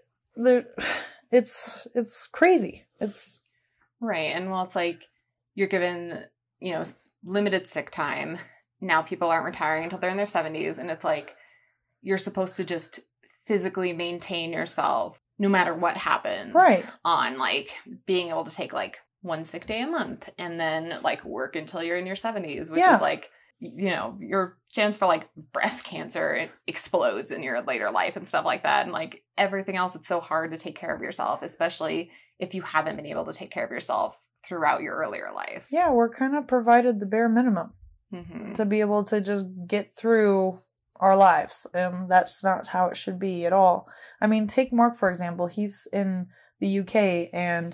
it's, it's crazy. It's right. And well, it's like you're given, you know, limited sick time. Now people aren't retiring until they're in their seventies. And it's like, you're supposed to just physically maintain yourself no matter what happens. Right. On like being able to take like one sick day a month and then like work until you're in your seventies, which yeah. is like, you know, your chance for like breast cancer it explodes in your later life and stuff like that. And like everything else, it's so hard to take care of yourself, especially if you haven't been able to take care of yourself throughout your earlier life. Yeah, we're kind of provided the bare minimum mm-hmm. to be able to just get through our lives, and that's not how it should be at all. I mean, take Mark, for example. He's in the U K, and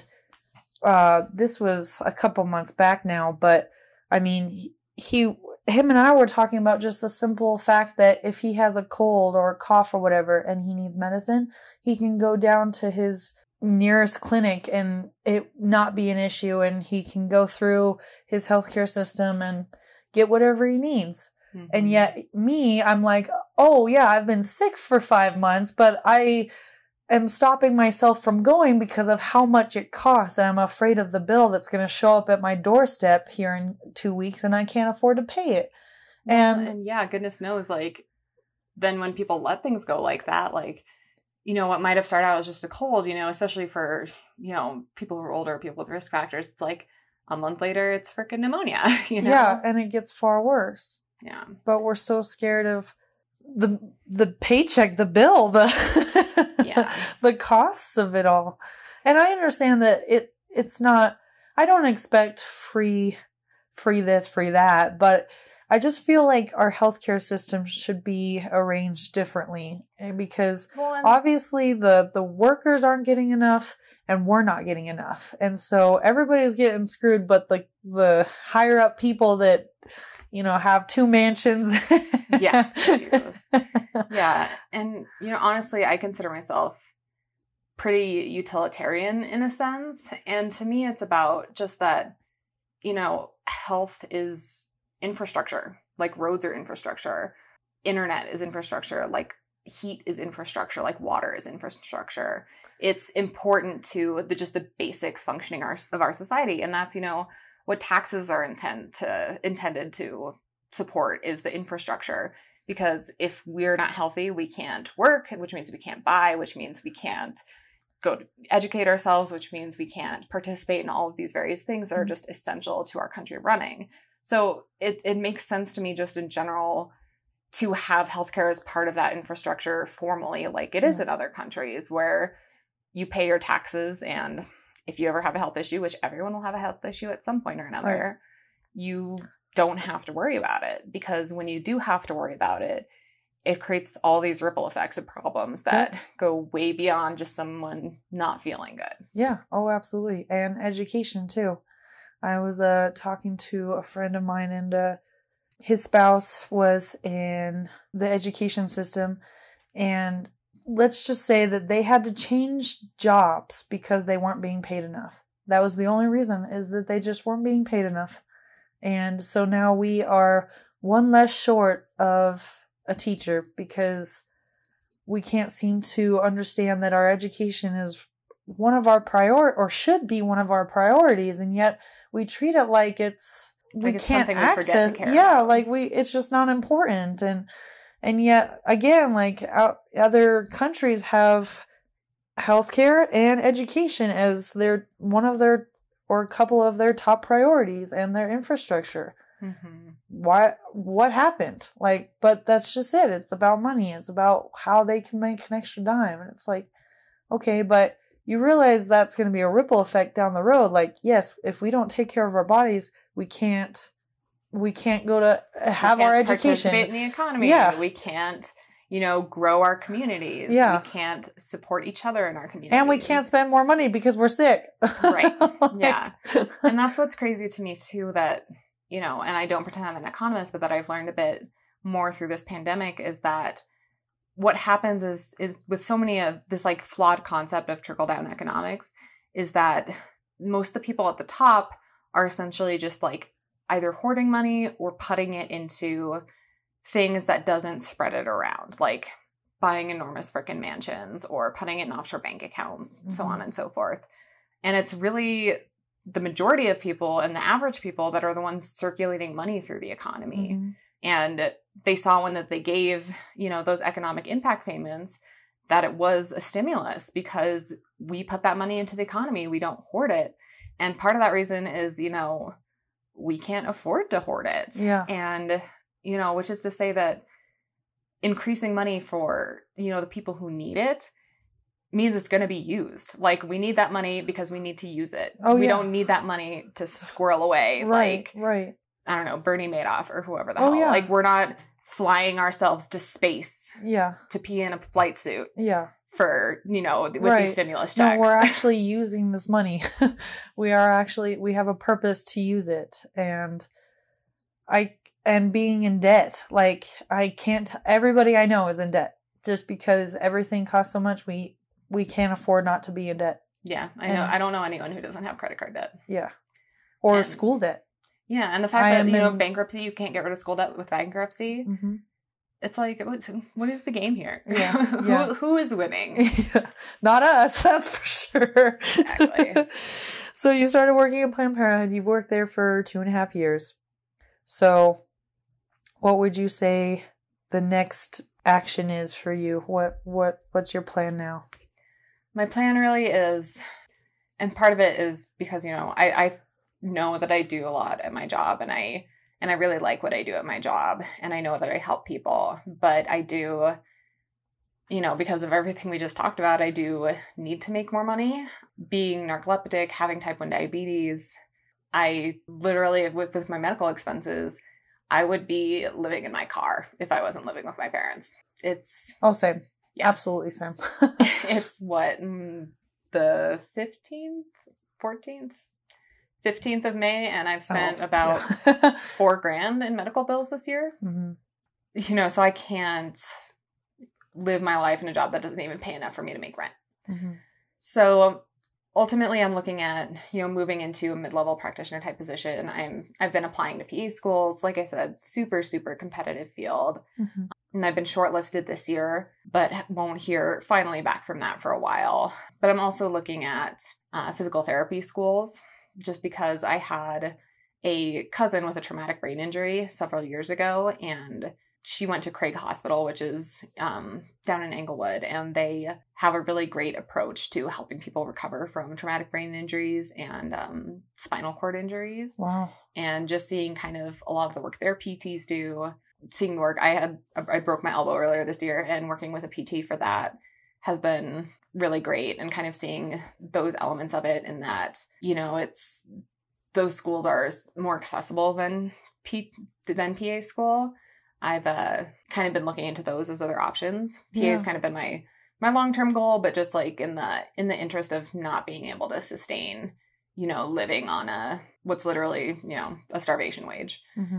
uh, this was a couple months back now, but I mean, he, he, him and I were talking about just the simple fact that if he has a cold or a cough or whatever, and he needs medicine, he can go down to his nearest clinic and it not be an issue, and he can go through his healthcare system and get whatever he needs. Mm-hmm. And yet me, I'm like, oh yeah, I've been sick for five months, but I am stopping myself from going because of how much it costs. And I'm afraid of the bill that's going to show up at my doorstep here in two weeks and I can't afford to pay it. And, well, and yeah, goodness knows, like then when people let things go like that, like, you know, what might have started out as just a cold, you know, especially for, you know, people who are older, people with risk factors, it's like a month later, it's freaking pneumonia, you know? Yeah. And it gets far worse. Yeah. But we're so scared of the the paycheck, the bill, the yeah. the costs of it all. And I understand that it it's not, I don't expect free free this, free that, but I just feel like our healthcare system should be arranged differently, because well, obviously the the workers aren't getting enough and we're not getting enough. And so everybody's getting screwed, but the the higher up people that, you know, have two mansions. yeah. Jesus. Yeah. And, you know, honestly, I consider myself pretty utilitarian in a sense. And to me, it's about just that, you know, health is infrastructure. Like roads are infrastructure. Internet is infrastructure. Like heat is infrastructure. Like water is infrastructure. It's important to the just the basic functioning our, of our society. And that's, you know, what taxes are intend to intended to support is the infrastructure. Because if we're not healthy, we can't work, which means we can't buy, which means we can't go to educate ourselves, which means we can't participate in all of these various things that are just essential to our country running. So it, it makes sense to me just in general to have healthcare as part of that infrastructure formally, like it is in other countries where you pay your taxes, and if you ever have a health issue, which everyone will have a health issue at some point or another, right, you don't have to worry about it. Because when you do have to worry about it, it creates all these ripple effects of problems that yeah. go way beyond just someone not feeling good. Yeah. Oh, absolutely. And education too. I was uh, talking to a friend of mine, and uh, his spouse was in the education system, and let's just say that they had to change jobs because they weren't being paid enough. That was the only reason, is that they just weren't being paid enough. And so now we are one less short of a teacher because we can't seem to understand that our education is one of our prior or should be one of our priorities, and yet we treat it like it's we like it's can't something access. We forget to care yeah, about. like we it's just not important. And and yet again, like out, other countries have healthcare and education as their one of their or a couple of their top priorities and their infrastructure. Mm-hmm. Why? What happened? Like, but that's just it. It's about money. It's about how they can make an extra dime. And it's like, Okay, but you realize that's going to be a ripple effect down the road. Like, yes, if we don't take care of our bodies, we can't, we can't go to have our education. Participate in the economy. Yeah. We can't, you know, grow our communities. Yeah. We can't support each other in our communities. And we can't spend more money because we're sick. Right. Like, yeah. And that's what's crazy to me too, that, you know, and I don't pretend I'm an economist, but that I've learned a bit more through this pandemic is that what happens is, is with so many of this like flawed concept of trickle down economics is that most of the people at the top are essentially just like either hoarding money or putting it into things that doesn't spread it around, like buying enormous frickin' mansions or putting it in offshore bank accounts, mm-hmm. so on and so forth. And it's really the majority of people and the average people that are the ones circulating money through the economy. Mm-hmm. And they saw when that they gave, you know, those economic impact payments that it was a stimulus because we put that money into the economy. We don't hoard it. And part of that reason is, you know, we can't afford to hoard it. Yeah. And, you know, which is to say that increasing money for, you know, the people who need it means it's going to be used. Like, we need that money because we need to use it. Oh, we yeah. don't need that money to squirrel away. Right, like, right. I don't know, Bernie Madoff or whoever the Oh, hell. yeah. Like, we're not flying ourselves to space Yeah. to pee in a flight suit Yeah. for, you know, with Right. these stimulus checks. No, we're actually using this money. we are actually, we have a purpose to use it. And I, and being in debt, like I can't, everybody I know is in debt just because everything costs so much. We, we can't afford not to be in debt. Yeah. I And- know. I don't know anyone who doesn't have credit card debt. Yeah. Or And- school debt. Yeah. And the fact I that, am you know, in- bankruptcy, you can't get rid of school debt with bankruptcy. Mm-hmm. It's like, what's, what is the game here? Yeah, who, yeah. who is winning? Not us, that's for sure. Exactly. So you started working at Planned Parenthood. You've worked there for two and a half years. So what would you say the next action is for you? What what what's your plan now? My plan really is, and part of it is because, you know, I, I know that I do a lot at my job, and I and I really like what I do at my job, and I know that I help people, but I do, you know, because of everything we just talked about, I do need to make more money. Being narcoleptic, having type one diabetes, I literally, with, with my medical expenses, I would be living in my car if I wasn't living with my parents. It's... Oh, same. Yeah. Absolutely same. It's what, mm, the fifteenth, fourteenth, fifteenth of May, and I've spent Oh, about yeah. four grand in medical bills this year. Mm-hmm. You know, so I can't live my life in a job that doesn't even pay enough for me to make rent. Mm-hmm. So ultimately, I'm looking at, you know, moving into a mid-level practitioner type position. I'm, I've been applying to P E schools. Like I said, super, super competitive field. Mm-hmm. And I've been shortlisted this year, but won't hear finally back from that for a while. But I'm also looking at uh, physical therapy schools, just because I had a cousin with a traumatic brain injury several years ago, and she went to Craig Hospital, which is um, down in Englewood, and they have a really great approach to helping people recover from traumatic brain injuries and um, spinal cord injuries. Wow. And just seeing kind of a lot of the work their P Ts do, seeing the work, I had, I broke my elbow earlier this year, and working with a P T for that has been really great, and kind of seeing those elements of it, in that, you know, it's, those schools are more accessible than P, than P A school. I've uh, kind of been looking into those as other options. P A Yeah. has kind of been my, my long-term goal, but just like in the, in the interest of not being able to sustain, you know, living on a, what's literally, you know, a starvation wage, Mm-hmm.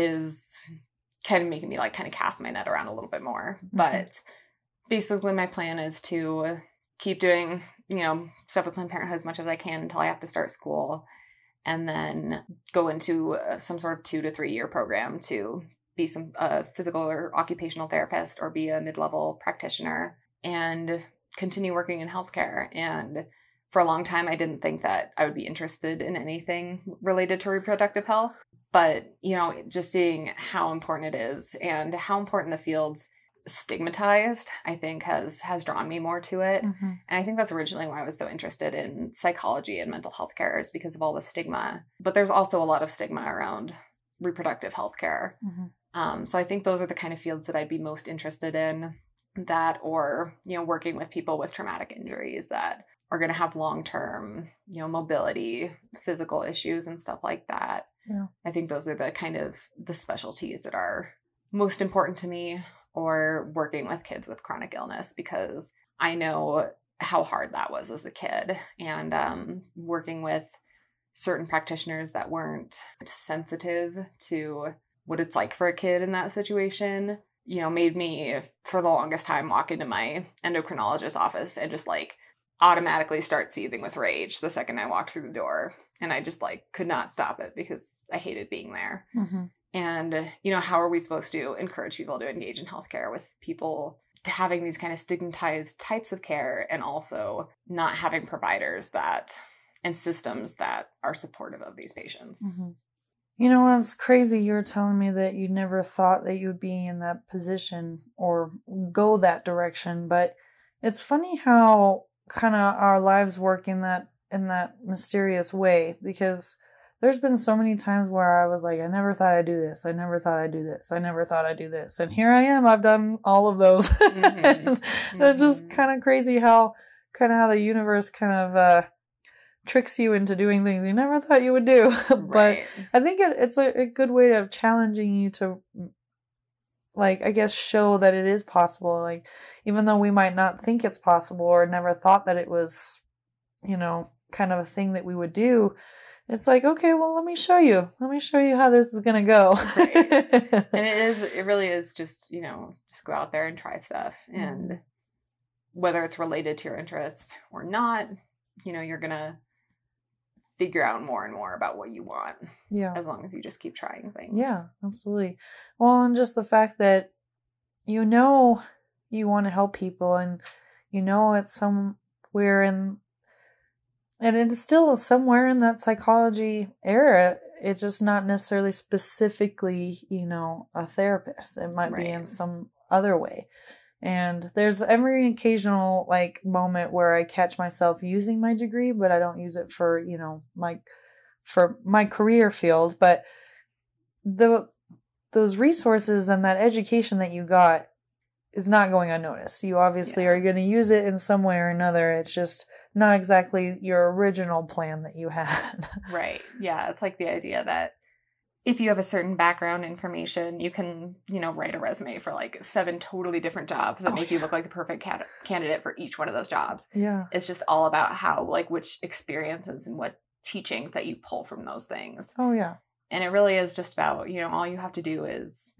is kind of making me like kind of cast my net around a little bit more. Mm-hmm. But basically my plan is to keep doing, you know, stuff with Planned Parenthood as much as I can until I have to start school, and then go into uh, some sort of two to three year program to be some uh, physical or occupational therapist, or be a mid-level practitioner, and continue working in healthcare. And for a long time, I didn't think that I would be interested in anything related to reproductive health. But, you know, just seeing how important it is, and how important the field's stigmatized, I think has has drawn me more to it. Mm-hmm. And I think that's originally why I was so interested in psychology and mental health care, is because of all the stigma. But there's also a lot of stigma around reproductive health care. Mm-hmm. Um, so I think those are the kind of fields that I'd be most interested in. that, or, you know, working with people with traumatic injuries that are going to have long-term, you know, mobility, physical issues and stuff like that. Yeah. I think those are the kind of the specialties that are most important to me, or working with kids with chronic illness, because I know how hard that was as a kid, and um, working with certain practitioners that weren't sensitive to what it's like for a kid in that situation, you know, made me for the longest time walk into my endocrinologist's office and just like automatically start seething with rage the second I walked through the door. And I just like could not stop it because I hated being there. Mm-hmm. And, you know, how are we supposed to encourage people to engage in healthcare with people having these kind of stigmatized types of care, and also not having providers that and systems that are supportive of these patients? Mm-hmm. You know, it's crazy. You were telling me that you never thought that you would be in that position or go that direction, but it's funny how kind of our lives work in that in that mysterious way, because there's been so many times where I was like, I never thought I'd do this. I never thought I'd do this. I never thought I'd do this. And here I am. I've done all of those. Mm-hmm. mm-hmm. It's just kind of crazy how kind of how the universe kind of uh, tricks you into doing things you never thought you would do. But Right. I think it, it's a, a good way of challenging you to, like, I guess, show that it is possible. Like, even though we might not think it's possible or never thought that it was, you know, kind of a thing that we would do, it's like, okay, well, let me show you. Let me show you how this is going to go. Right. And it is, it really is just, you know, just go out there and try stuff. And mm. whether it's related to your interests or not, you know, you're going to figure out more and more about what you want. Yeah. As long as you just keep trying things. Yeah, absolutely. Well, and just the fact that, you know, you want to help people, and you know it's somewhere in, and it's still somewhere in that psychology era. It's just not necessarily specifically, you know, a therapist. It might Right. be in some other way. And there's every occasional like moment where I catch myself using my degree, but I don't use it for, you know, my, for my career field. But the, those resources and that education that you got is not going unnoticed. You obviously Yeah. are going to use it in some way or another. It's just not exactly your original plan that you had. Right. Yeah. It's like the idea that if you have a certain background information, you can, you know, write a resume for like seven totally different jobs that Oh, make yeah. you look like the perfect ca- candidate for each one of those jobs. Yeah. It's just all about how, like, which experiences and what teachings that you pull from those things. Oh, yeah. And it really is just about, you know, all you have to do is,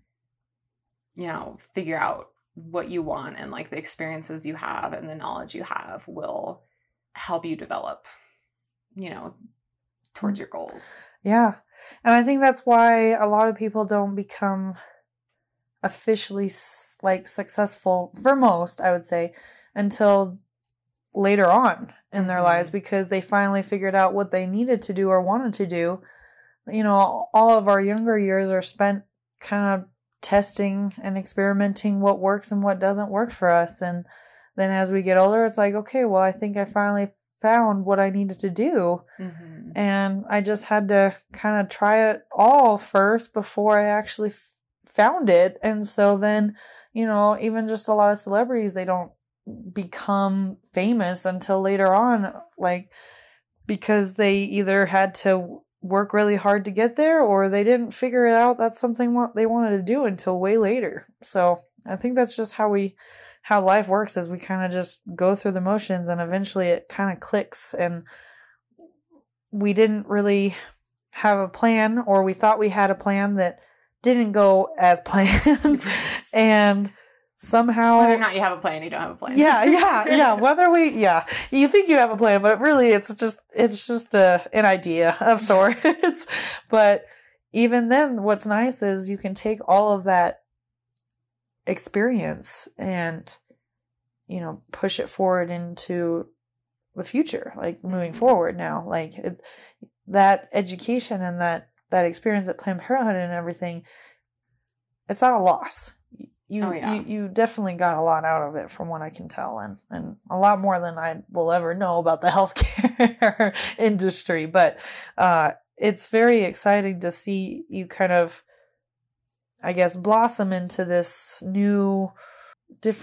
you know, figure out what you want, and like the experiences you have and the knowledge you have will help you develop, you know, towards your goals. Yeah. And I think that's why a lot of people don't become officially like successful, for most, I would say, until later on in their Mm-hmm. lives, because they finally figured out what they needed to do or wanted to do. You know, all of our younger years are spent kind of testing and experimenting what works and what doesn't work for us. And then as we get older, it's like, okay, well, I think I finally found what I needed to do. Mm-hmm. And I just had to kind of try it all first before I actually f- found it. And so then, you know, even just a lot of celebrities, they don't become famous until later on, like, because they either had to work really hard to get there, or they didn't figure it out that's something what they wanted to do until way later. So I think that's just how we, how life works, is we kind of just go through the motions, and eventually it kind of clicks, and we didn't really have a plan, or we thought we had a plan that didn't go as planned. And somehow, Whether or not you have a plan, you don't have a plan. yeah, yeah, yeah. Whether we, yeah, you think you have a plan, but really it's just, it's just a, an idea of sorts. But even then, what's nice is you can take all of that experience and, you know, push it forward into the future, like moving forward now, like it, that education and that, that experience at Planned Parenthood and everything, it's not a loss. You, Oh, yeah. you you definitely got a lot out of it, from what I can tell, and, and a lot more than I will ever know about the healthcare industry. But uh, it's very exciting to see you kind of, I guess, blossom into this new, different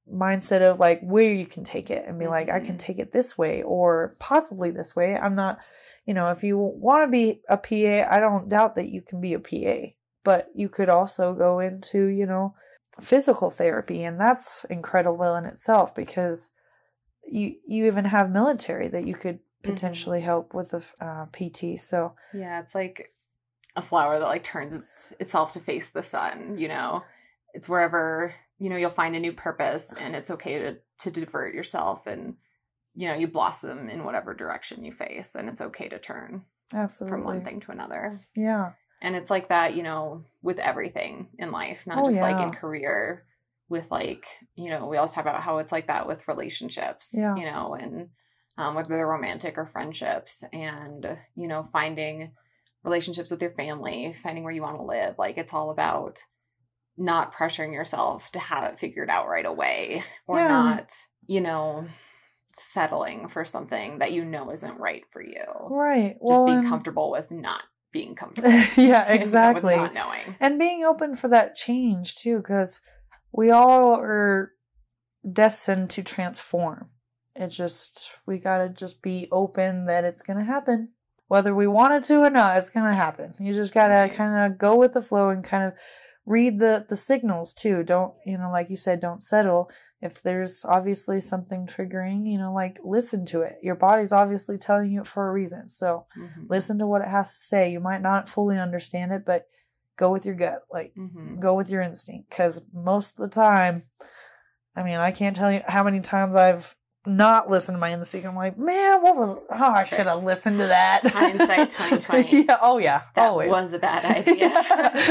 mindset of like where you can take it and be mm-hmm. like, I can take it this way or possibly this way. I'm not, you know, if you want to be a P A, I don't doubt that you can be a P A, but you could also go into, you know, physical therapy, and that's incredible in itself because you you even have military that you could potentially mm-hmm. help with the uh, P T. So yeah, it's like a flower that like turns its itself to face the sun, you know. It's wherever, you know, you'll find a new purpose, and it's okay to to divert yourself, and you know, you blossom in whatever direction you face, and it's okay to turn absolutely from one thing to another. Yeah. And it's like that, you know, with everything in life, not oh, just yeah. like in career, with like, you know, we always talk about how it's like that with relationships, yeah. you know, and um, whether they're romantic or friendships, and, you know, finding relationships with your family, finding where you want to live. Like, it's all about not pressuring yourself to have it figured out right away, or yeah. not, you know, settling for something that you know isn't right for you. Right. Just well, being and... comfortable with not being comfortable. yeah, exactly. With not knowing. And being open for that change too, because we all are destined to transform. It just, we gotta just be open that it's gonna happen. Whether we want it to or not, it's gonna happen. You just gotta kind of go with the flow and kind of read the, the signals too. Don't, you know, like you said, don't settle. If there's obviously something triggering, you know, like listen to it. Your body's obviously telling you it for a reason. So mm-hmm. listen to what it has to say. You might not fully understand it, but go with your gut. Like mm-hmm. go with your instinct. Because most of the time, I mean, I can't tell you how many times I've not listened to my instinct. I'm like, man, what was, oh, I should have listened to that. Hindsight twenty twenty. yeah, oh yeah, that always. was a bad idea.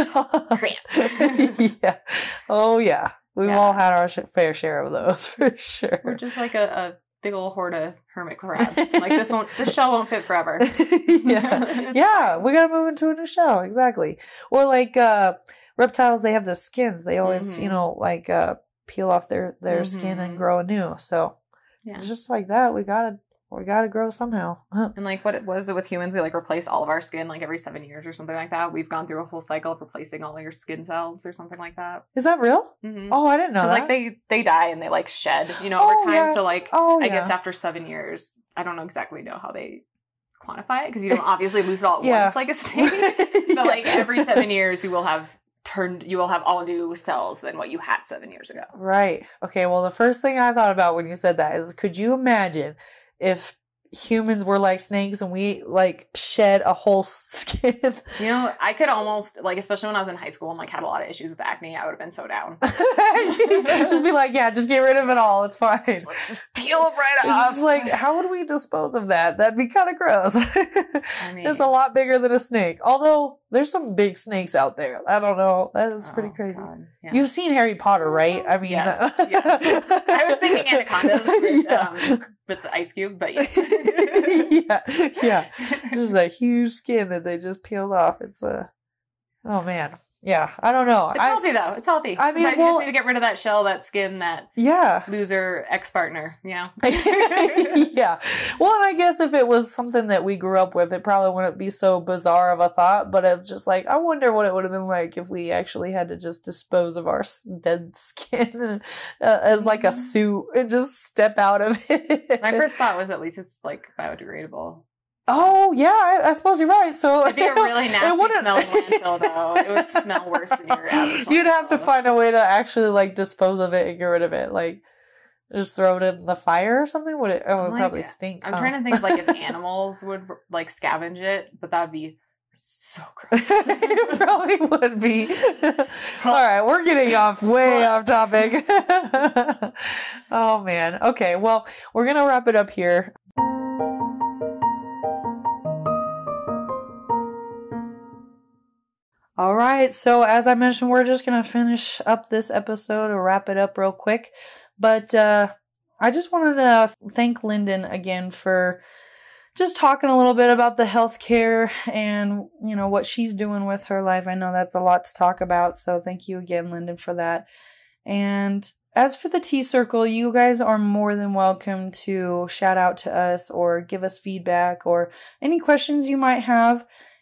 yeah. Oh yeah. We've yeah. all had our sh- fair share of those, for sure. We're just like a, a big old horde of hermit crabs. Like, this won't, this shell won't fit forever. yeah, yeah. We gotta move into a new shell, exactly. Or like uh, reptiles, they have the skins. They always, mm-hmm. you know, like uh, peel off their their mm-hmm. skin and grow anew. So yeah. it's just like that. We gotta we gotta grow somehow. And like, what what is it with humans? We like replace all of our skin like every seven years or something like that. We've gone through a whole cycle of replacing all of your skin cells or something like that. Is that real? Mm-hmm. Oh, I didn't know that. Like they they die and they like shed, you know, oh, over time. Yeah. So like, oh, I yeah. guess after seven years, I don't know exactly know how they quantify it because you don't obviously lose it all at yeah. once like a snake. But yeah. like every seven years, you will have turned, you will have all new cells than what you had seven years ago. Right. Okay. Well, the first thing I thought about when you said that is, could you imagine if humans were like snakes and we like shed a whole skin? You know, I could almost like, especially when I was in high school and like had a lot of issues with acne, I would have been so down. Just be like, yeah, just get rid of it all. It's fine. Just, like, just peel it right it's off. Just like, how would we dispose of that? That'd be kind of gross. I mean, it's a lot bigger than a snake. Although there's some big snakes out there. I don't know. That's pretty oh, crazy. Yeah. You've seen Harry Potter, right? I mean, yes, yes. I was thinking anacondas with, yeah. um, with the ice cube, but yes. yeah, yeah. Just a huge skin that they just peeled off. It's a, oh man. Yeah, I don't know. It's I, healthy though. It's healthy. I mean, Sometimes well, you just need to get rid of that shell, that skin, that yeah. loser ex-partner, you know? yeah. Well, and I guess if it was something that we grew up with, it probably wouldn't be so bizarre of a thought, but it's just like, I wonder what it would have been like if we actually had to just dispose of our dead skin uh, as like a suit and just step out of it. My first thought was at least it's like biodegradable. Oh, yeah, I, I suppose you're right. So it'd be a really nasty smelling landfill, though. It would smell worse than your average. You'd have to though. find a way to actually like dispose of it and get rid of it. Like, just throw it in the fire or something? Would it? Oh, it would like, probably stink. I'm huh? trying to think of like if animals would like scavenge it, but that'd be so gross. It probably would be. All right, we're getting off way off topic. Oh man. Okay, well, we're gonna wrap it up here. All right, so as I mentioned, we're just going to finish up this episode or wrap it up real quick. But uh, I just wanted to thank Lyndon again for just talking a little bit about the healthcare and, you know, what she's doing with her life. I know that's a lot to talk about, so thank you again, Lyndon, for that. And as for the Tea Circle, you guys are more than welcome to shout out to us or give us feedback or any questions you might have.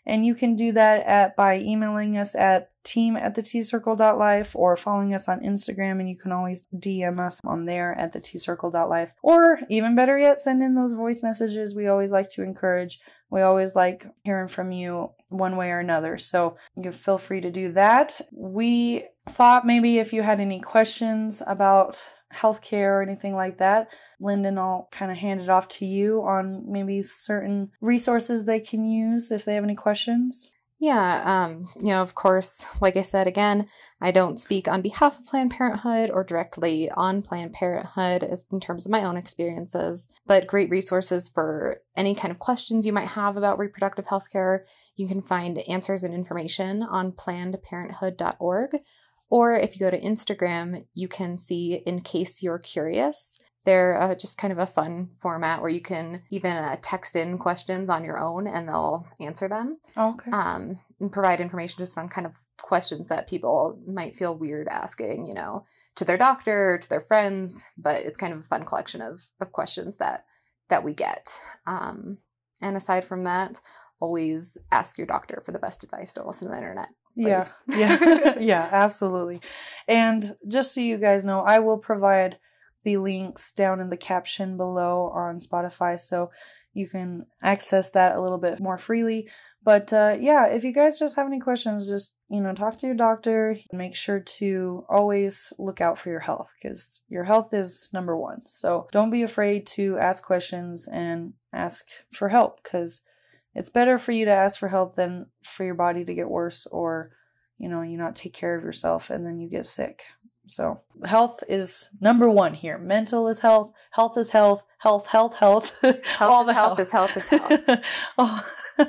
And you can do that at by emailing us at team at the t circle dot life or following us on Instagram, and you can always D M us on there at the t circle dot life. Or even better yet, send in those voice messages. We always like to encourage. We always like hearing from you one way or another. So you feel free to do that. We thought maybe if you had any questions about healthcare or anything like that, Lyndon, I'll kind of hand it off to you on maybe certain resources they can use if they have any questions. Yeah, um, you know, of course, like I said, again, I don't speak on behalf of Planned Parenthood or directly on Planned Parenthood as in terms of my own experiences, but great resources for any kind of questions you might have about reproductive health care. You can find answers and information on planned parenthood dot org, or if you go to Instagram, you can see In Case You're Curious. They're uh, just kind of a fun format where you can even uh, text in questions on your own and they'll answer them. Oh, okay. Um, and provide information just on kind of questions that people might feel weird asking, you know, to their doctor, to their friends, but it's kind of a fun collection of, of questions that, that we get. Um, and aside from that, always ask your doctor for the best advice. Don't listen to the internet. Please. Yeah. Yeah. Yeah, absolutely. And just so you guys know, I will provide the links down in the caption below on Spotify, so you can access that a little bit more freely. But uh, yeah, if you guys just have any questions, just, you know, talk to your doctor. Make sure to always look out for your health, because your health is number one. So don't be afraid to ask questions and ask for help, because it's better for you to ask for help than for your body to get worse, or, you know, you not take care of yourself and then you get sick. So health is number one here. Mental is health. Health is health. Health, health, health. Health All is the health health is health is health. Oh.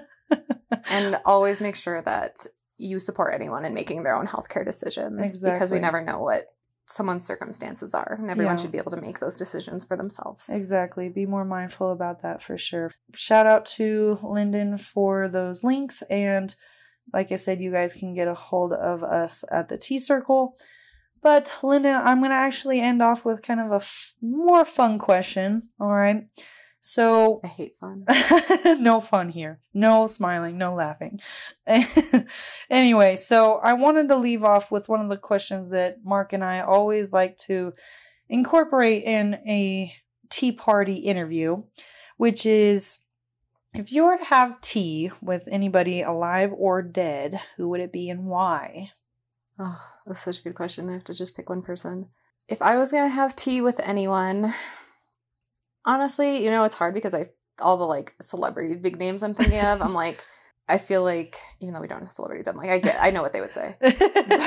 And always make sure that you support anyone in making their own healthcare decisions. Exactly. Because we never know what someone's circumstances are. And everyone Yeah. should be able to make those decisions for themselves. Exactly. Be more mindful about that for sure. Shout out to Lyndon for those links. And like I said, you guys can get a hold of us at the T-Circle. But Lyndon, I'm going to actually end off with kind of a f- more fun question. All right. So I hate fun. No fun here. No smiling, no laughing. Anyway, so I wanted to leave off with one of the questions that Mark and I always like to incorporate in a tea party interview, which is, if you were to have tea with anybody alive or dead, who would it be and why? Oh, that's such a good question. I have to just pick one person. If I was going to have tea with anyone, honestly, you know, it's hard because I, all the like celebrity big names I'm thinking of, I'm like, I feel like, even though we don't have celebrities, I'm like, I get, I know what they would say. But,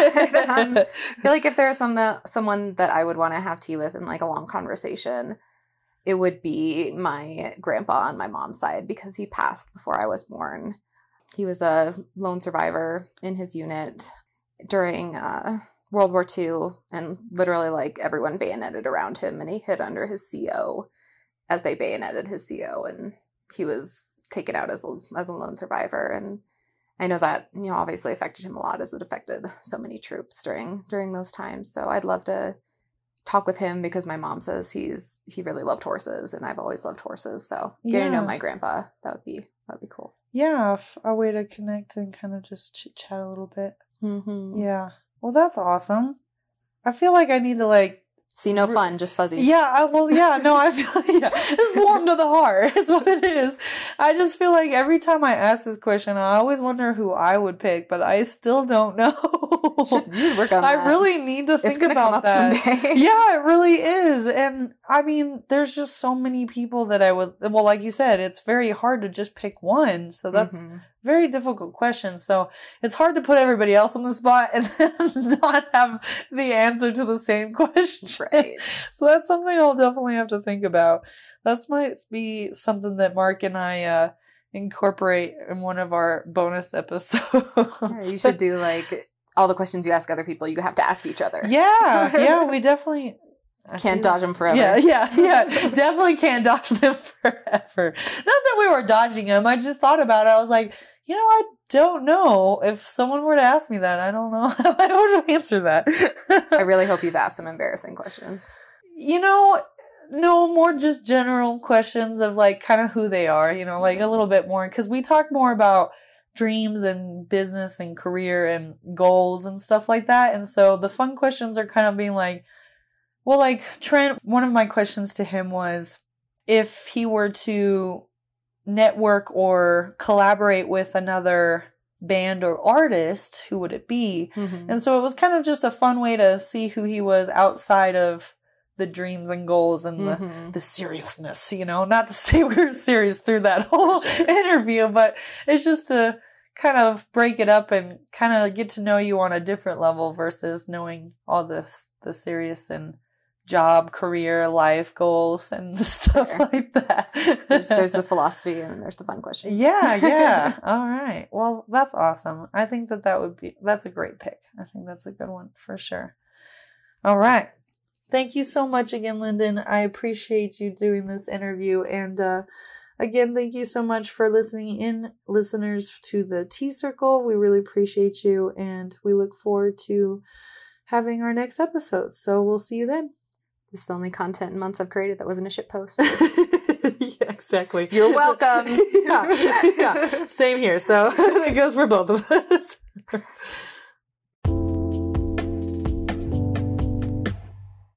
um, I feel like if there was some, that, someone that I would want to have tea with in like a long conversation, it would be my grandpa on my mom's side, because he passed before I was born. He was a lone survivor in his unit during uh, World War Two, and literally like everyone bayoneted around him, and he hid under his C O as they bayoneted his C O, and he was taken out as a, as a lone survivor. And I know that, you know, obviously affected him a lot, as it affected so many troops during during those times. So I'd love to talk with him, because my mom says he's he really loved horses, and I've always loved horses. So getting Yeah. to know my grandpa, that would be that would be cool. Yeah, a way to connect and kind of just chit chat a little bit. Mm-hmm. Yeah. Well, that's awesome. I feel like I need to like See, no fun, just fuzzies. Yeah, I, well, yeah, no, I feel like, yeah, it's warm to the heart is what it is. I just feel like every time I ask this question, I always wonder who I would pick, but I still don't know. Should you work on I that? really need to think it's gonna about come up that. someday. Yeah, it really is. And I mean, there's just so many people that I would, well, like you said, it's very hard to just pick one. So that's Mhm. very difficult question. So it's hard to put everybody else on the spot and then not have the answer to the same question. Right. So that's something I'll definitely have to think about. That might be something that Mark and I uh, incorporate in one of our bonus episodes. Yeah, you should do like all the questions you ask other people, you have to ask each other. Yeah, yeah, we definitely I Can't see dodge that. them forever. Yeah, yeah, yeah. Definitely can't dodge them forever. Not that we were dodging them. I just thought about it. I was like, you know, I don't know. If someone were to ask me that, I don't know how I would answer that. I really hope you've asked some embarrassing questions. You know, no, more just general questions of like kind of who they are, you know, like a little bit more. Because we talk more about dreams and business and career and goals and stuff like that. And so the fun questions are kind of being like, well, like Trent, one of my questions to him was if he were to network or collaborate with another band or artist, who would it be? Mm-hmm. And so it was kind of just a fun way to see who he was outside of the dreams and goals and mm-hmm. the, the seriousness, you know, not to say we were serious through that whole sure. interview, but it's just to kind of break it up and kind of get to know you on a different level versus knowing all this, the serious and job, career, life goals and stuff sure. like that. there's, there's the philosophy and there's the fun questions. Yeah, yeah. All right. Well, that's awesome. I think that that would be, that's a great pick. I think that's a good one for sure. All right. Thank you so much again, Lyndon. I appreciate you doing this interview. And uh, again, thank you so much for listening in, listeners to the Tea Circle. We really appreciate you. And we look forward to having our next episode. So we'll see you then. This is the only content in months I've created that wasn't a shit post. Yeah, exactly. You're welcome. yeah, yeah. Same here. So it goes for both of us.